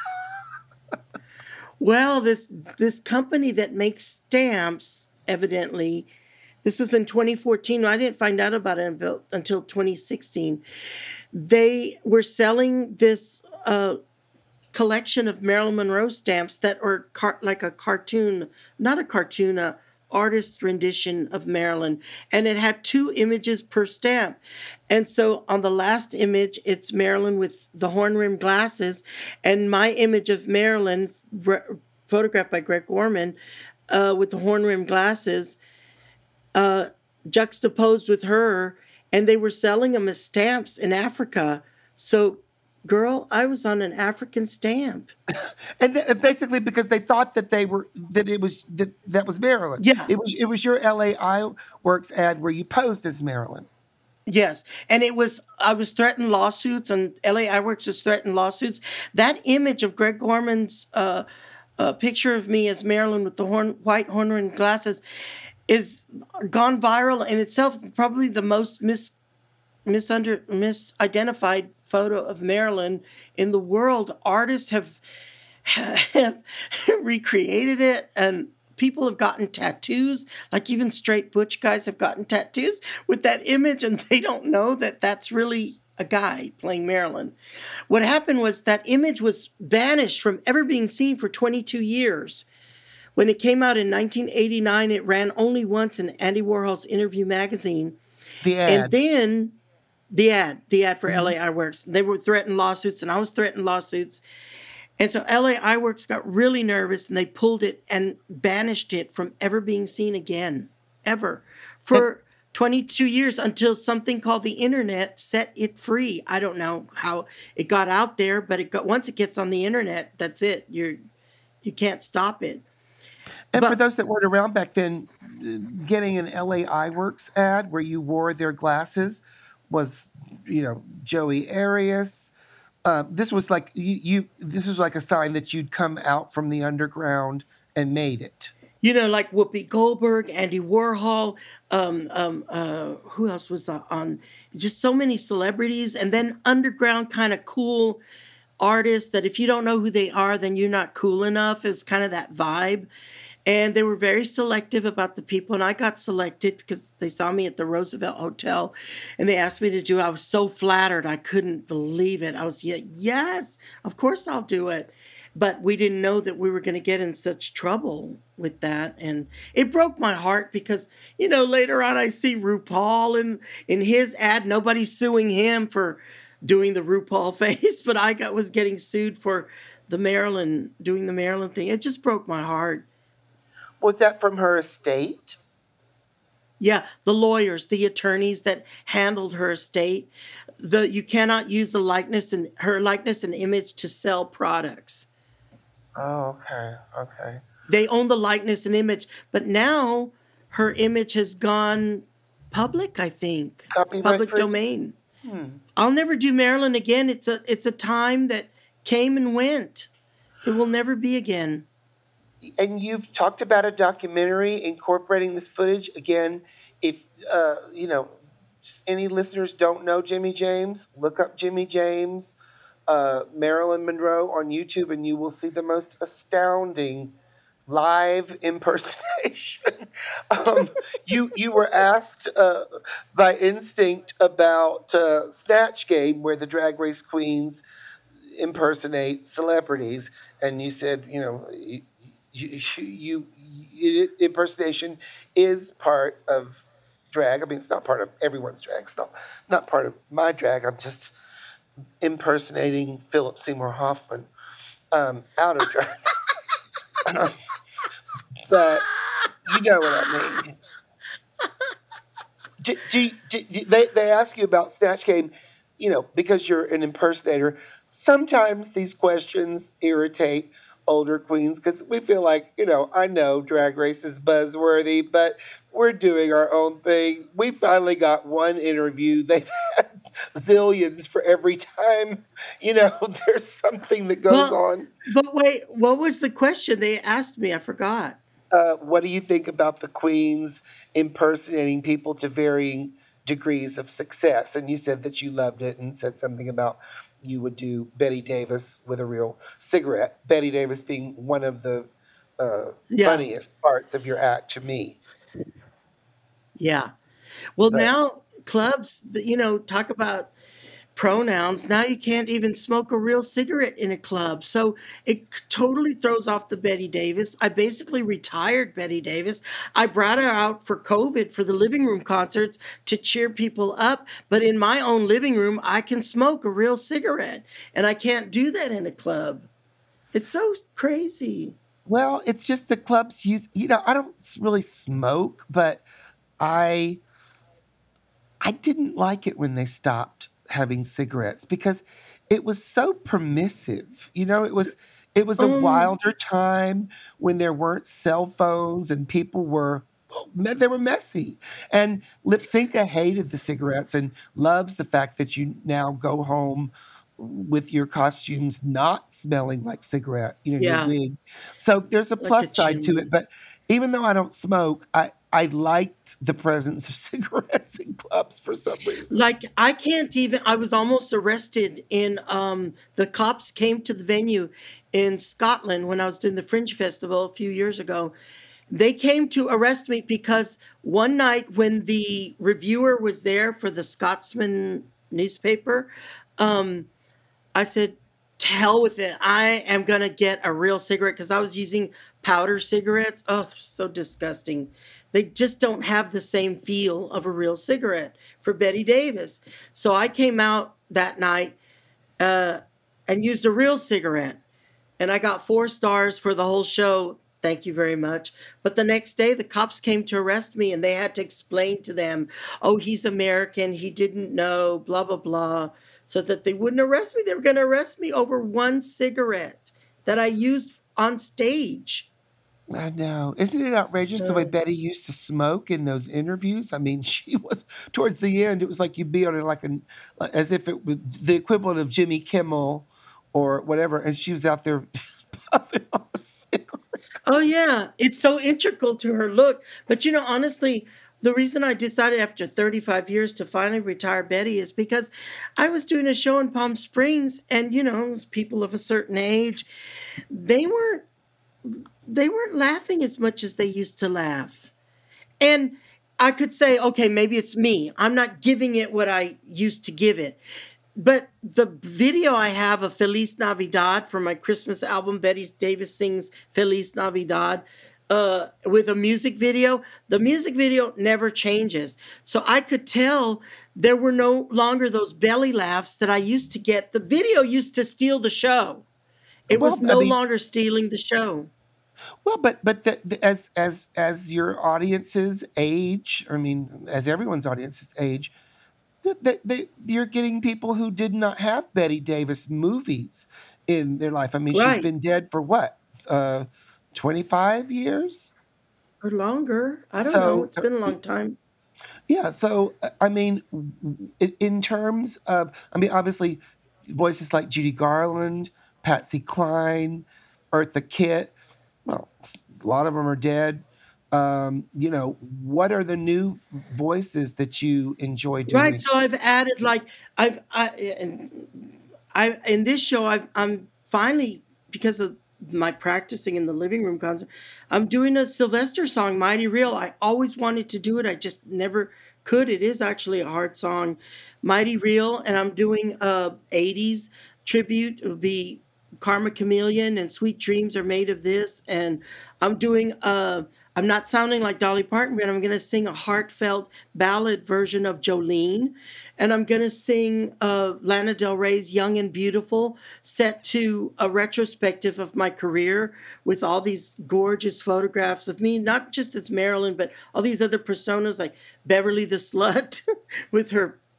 Well, this this company that makes stamps, evidently, this was in twenty fourteen. I didn't find out about it until twenty sixteen. They were selling this uh, collection of Marilyn Monroe stamps that are car- like a cartoon, not a cartoon, a artist rendition of Marilyn, and it had two images per stamp. And so on the last image, it's Marilyn with the horn-rimmed glasses, and my image of Marilyn, re- photographed by Greg Gorman, uh, with the horn-rimmed glasses, uh, juxtaposed with her, and they were selling them as stamps in Africa. So, girl, I was on an African stamp. And th- basically because they thought that they were that it was that, that was Marilyn. Yeah. It was it was your L A Iwerks ad where you posed as Marilyn. Yes. And it was I was threatened lawsuits, and L A Iwerks was threatened lawsuits. That image of Greg Gorman's uh, uh, picture of me as Marilyn with the horn white horn-rimmed glasses is gone viral in itself. Probably the most mis misunder misidentified photo of Marilyn in the world. Artists have have recreated it, and people have gotten tattoos. Like even straight butch guys have gotten tattoos with that image, and they don't know that that's really a guy playing Marilyn. What happened was that image was banished from ever being seen for twenty-two years. When it came out in nineteen eighty-nine, it ran only once in Andy Warhol's Interview magazine. The ad. And then the ad, the ad for mm-hmm. L A Iwerks. They were threatened lawsuits, and I was threatened lawsuits. And so L A Iwerks got really nervous, and they pulled it and banished it from ever being seen again, ever, for and- twenty-two years, until something called the internet set it free. I don't know how it got out there, but it got once it gets on the internet, that's it. You're you can't stop it. And but, for those that weren't around back then, getting an L A Iwerks ad where you wore their glasses was, you know, Joey Arias. Uh, this was like you, you. This was like a sign that you'd come out from the underground and made it. You know, like Whoopi Goldberg, Andy Warhol. Um, um, uh, who else was on? Just so many celebrities, and then underground kind of cool artists that if you don't know who they are, then you're not cool enough. It's kind of that vibe. And they were very selective about the people. And I got selected because they saw me at the Roosevelt Hotel and they asked me to do it. I was so flattered. I couldn't believe it. I was, yeah, yes, of course I'll do it. But we didn't know that we were going to get in such trouble with that. And it broke my heart because, you know, later on I see RuPaul and in his ad, nobody's suing him for doing the RuPaul face, but I got was getting sued for the Marilyn, doing the Marilyn thing. It just broke my heart. Was that from her estate? Yeah, the lawyers, the attorneys that handled her estate. The you cannot use the likeness and her likeness and image to sell products. Oh, okay, okay. They own the likeness and image, but now her image has gone public. I think Copyright public free? domain. Hmm. I'll never do Marilyn again. It's a it's a time that came and went. It will never be again. And you've talked about a documentary incorporating this footage. Again, if, uh, you know, any listeners don't know Jimmy James, look up Jimmy James, uh, Marilyn Monroe on YouTube, and you will see the most astounding live impersonation. um, you you were asked uh, by Instinct about uh, Snatch Game, where the Drag Race queens impersonate celebrities, and you said, you know, you, You, you, you, impersonation is part of drag. I mean, it's not part of everyone's drag. It's not, not part of my drag. I'm just impersonating Philip Seymour Hoffman um, out of drag. um, but you know what I mean. Do, do, do, they, they ask you about Snatch Game, you know, because you're an impersonator. sometimes these questions irritate older queens because we feel like, you know, I know Drag Race is buzzworthy, but we're doing our own thing. We finally got one interview. They've had zillions for every time, you know, there's something that goes Well, on. but wait, what was the question they asked me? I forgot. Uh, what do you think about the queens impersonating people to varying degrees of success? And you said that you loved it and said something about you would do Betty Davis with a real cigarette. Betty Davis being one of the uh, Yeah, funniest parts of your act to me. yeah. Well, So, now clubs, th- you know, talk about pronouns. Now you can't even smoke a real cigarette in a club. So it c- totally throws off the Betty Davis. I basically retired Betty Davis. I brought her out for COVID for the living room concerts to cheer people up. But in my own living room, I can smoke a real cigarette. And I can't do that in a club. It's so crazy. well, it's just the clubs use, you know, I don't s- really smoke, but I I didn't like it when they stopped having cigarettes because it was so permissive. You know, it was it was a Um, wilder time when there weren't cell phones and people were me- they were messy. And Lipsinka hated the cigarettes and loves the fact that you now go home with your costumes not smelling like cigarette, you know, your yeah, wig. So there's a like a plus side to chimney. it. But even though I don't smoke, I I liked the presence of cigarettes in clubs for some reason. Like I can't even I was almost arrested in um the cops came to the venue in Scotland when I was doing the Fringe Festival a few years ago. They came to arrest me because one night when the reviewer was there for the Scotsman newspaper, um I said, to hell with it. I am going to get a real cigarette because I was using powder cigarettes. Oh, so disgusting. They just don't have the same feel of a real cigarette for Betty Davis. So I came out that night uh, and used a real cigarette. And I got four stars for the whole show. Thank you very much. But the next day, the cops came to arrest me and they had to explain to them, oh, he's American. He didn't know, blah, blah, blah, so that they wouldn't arrest me. They were going to arrest me over one cigarette that I used on stage. I know. Isn't it outrageous the way So, Betty used to smoke in those interviews? I mean, she was towards the end. It was like you'd be on it like an as if it was the equivalent of Jimmy Kimmel or whatever, and she was out there puffing on a cigarette. oh, yeah, it's so integral to her look. But, you know, honestly, the reason I decided after thirty-five years to finally retire Betty is because I was doing a show in Palm Springs and, you know, it was people of a certain age, they weren't they weren't laughing as much as they used to laugh. And I could say, okay, maybe it's me. I'm not giving it what I used to give it. But the video I have of Feliz Navidad for my Christmas album, Betty Davis sings Feliz Navidad uh, with a music video. The music video never changes. So I could tell there were no longer those belly laughs that I used to get. The video used to steal the show. It was Well, I no mean, longer stealing the show. well, but but the, the, as as as your audiences age, I mean, as everyone's audiences age, the, the, the, you're getting people who did not have Betty Davis movies in their life. I mean, she's Right. been dead for what, uh, twenty-five years? Or longer. I don't know. So, It's uh, been a long time. yeah. So, uh, I mean, in, in terms of, I mean, obviously, voices like Judy Garland, Patsy Cline, Eartha Kitt, well, a lot of them are dead. Um, you know, what are the new voices that you enjoy Right. doing? So I've added like I've I and I in this show I've I'm finally because of my practicing in the living room concert, I'm doing a Sylvester song, Mighty Real. I always wanted to do it. I just never could. It is actually a hard song, Mighty Real, and I'm doing a eighties tribute. It will be Karma Chameleon and Sweet Dreams Are Made of This. And I'm doing uh I'm not sounding like Dolly Parton, but I'm gonna sing a heartfelt ballad version of Jolene. And I'm gonna sing uh Lana Del Rey's Young and Beautiful, set to a retrospective of my career with all these gorgeous photographs of me, not just as Marilyn, but all these other personas like Beverly the Slut with her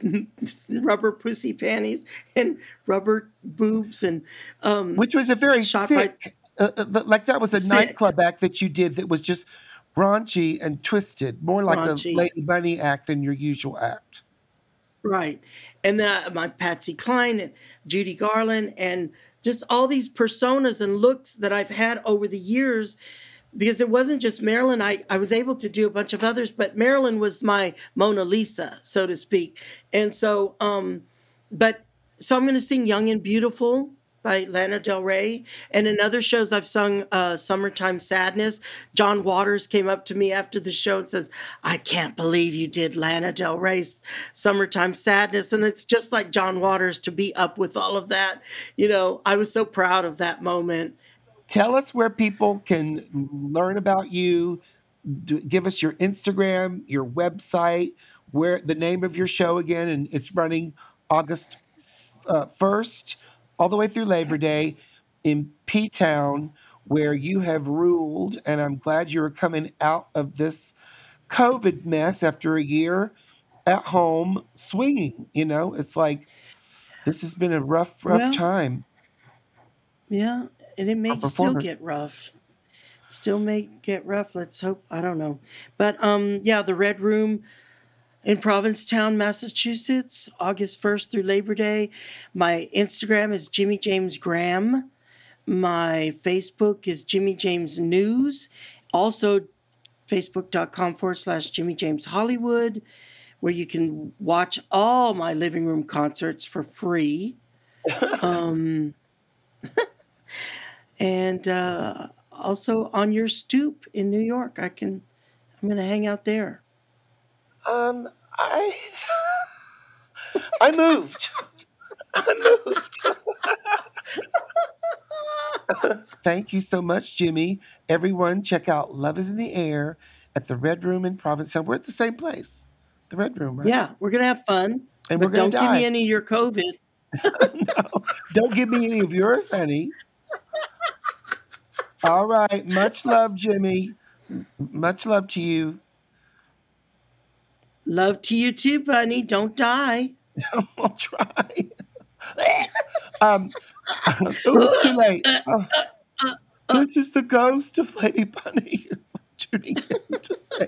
rubber pussy panties and rubber boobs, and um, which was a very shot sick, by, uh, uh, like that was a sick. nightclub act that you did that was just raunchy and twisted, more like Raunchy. a Lady Bunny act than your usual act. Right. And then I, my Patsy Cline and Judy Garland and just all these personas and looks that I've had over the years, because it wasn't just Marilyn. I, I was able to do a bunch of others, but Marilyn was my Mona Lisa, so to speak. And so, um, but, so I'm going to sing Young and Beautiful by Lana Del Rey. And in other shows, I've sung uh, Summertime Sadness. John Waters came up to me after the show and says, I can't believe you did Lana Del Rey's Summertime Sadness. And it's just like John Waters to be up with all of that. You know, I was so proud of that moment. Tell us where people can learn about you. Do, give us your Instagram, your website, where the name of your show again. And it's running August uh, first. all the way through Labor Day in P-Town, where you have ruled, and I'm glad you're coming out of this COVID mess after a year at home swinging. You know, it's like, this has been a rough, rough Well, time. Yeah, and it may for still performers. get rough. Still may get rough. Let's hope. I don't know. But um, yeah, the Red Room in Provincetown, Massachusetts, August first through Labor Day. My Instagram is Jimmy James Graham. My Facebook is Jimmy James News. Also, facebook.com forward slash Jimmy James Hollywood, where you can watch all my living room concerts for free. Um, and uh, also on your stoop in New York, I can. I'm going to hang out there. Um, I, I moved. I moved. Thank you so much, Jimmy. Everyone, check out Love is in the Air at the Red Room in Provincetown. We're at the same place, the Red Room, right? Yeah, we're going to have fun. And but we're gonna don't give die. me any of your COVID. No, don't give me any of yours, honey. All right. Much love, Jimmy. Much love to you. Love to you too, Bunny. Don't die. I'll try. um, oh, it's too late. Oh, this is the ghost of Lady Bunny tuning in to say.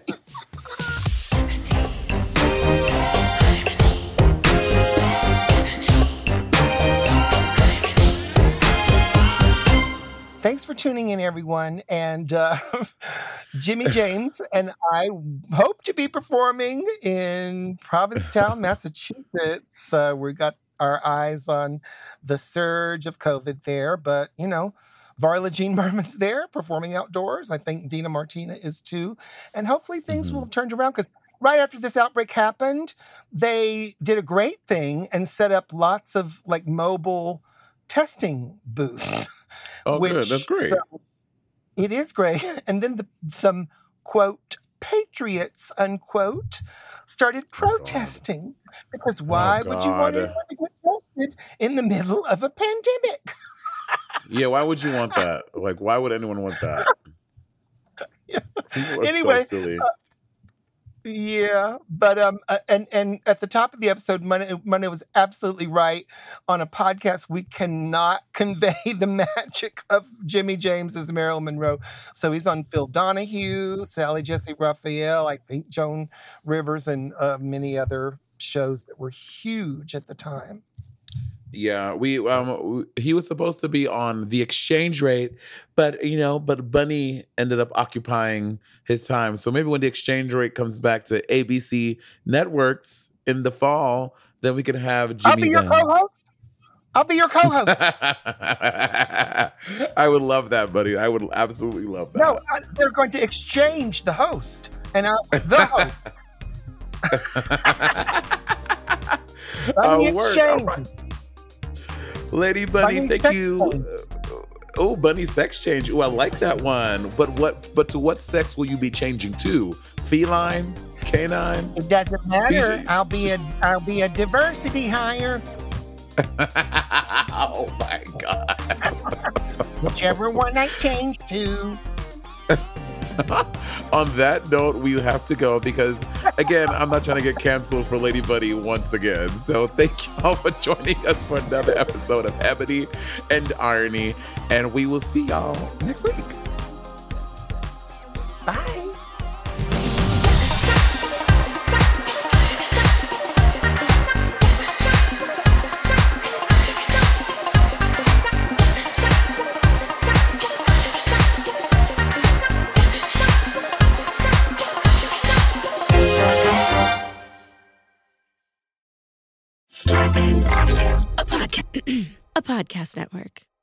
Thanks for tuning in, everyone. And uh, Jimmy James and I hope to be performing in Provincetown, Massachusetts. Uh, we got our eyes on the surge of COVID there, but, you know, Varla Jean Merman's there performing outdoors. I think Dina Martina is too. And hopefully things Mhm. will have turned around, because right after this outbreak happened, they did a great thing and set up lots of like mobile testing booths. Oh, which, good. That's great. So, it is great. And then the, some, quote, patriots, unquote, started protesting. Because why Oh, would you want God. anyone to get tested in the middle of a pandemic? Yeah, why would you want that? Like, why would anyone want that? Yeah. People are Anyway, so silly. uh, Yeah, but um, uh, and and at the top of the episode, Money, Money was absolutely right. On a podcast, we cannot convey the magic of Jimmy James as Marilyn Monroe. So he's on Phil Donahue, Sally Jesse Raphael, I think Joan Rivers, and uh, many other shows that were huge at the time. Yeah, we um w- he was supposed to be on The Exchange Rate, but you know, but Bunny ended up occupying his time. So maybe when The Exchange Rate comes back to A B C networks in the fall, then we could have Jimmy. I'll be your then. co-host. I'll be your co-host. I would love that, buddy. I would absolutely love that. No, I- they're going to exchange the host, and I'll the host. Bunny Oh, word. All exchange. right. Lady Bunny, Bunny thank sex you. change. Oh, Bunny sex change. Oh, I like that one. But what? But to what sex will you be changing to? Feline, canine? It doesn't matter. Species. I'll be a I'll be a diversity hire. Oh my God. Whichever one I change to. On that note, we have to go because, again, I'm not trying to get canceled for Lady Buddy once again. So thank you all for joining us for another episode of Ebony and Irony. And we will see y'all next week. Bye. Starbane's Audio, a podcast, a podcast network.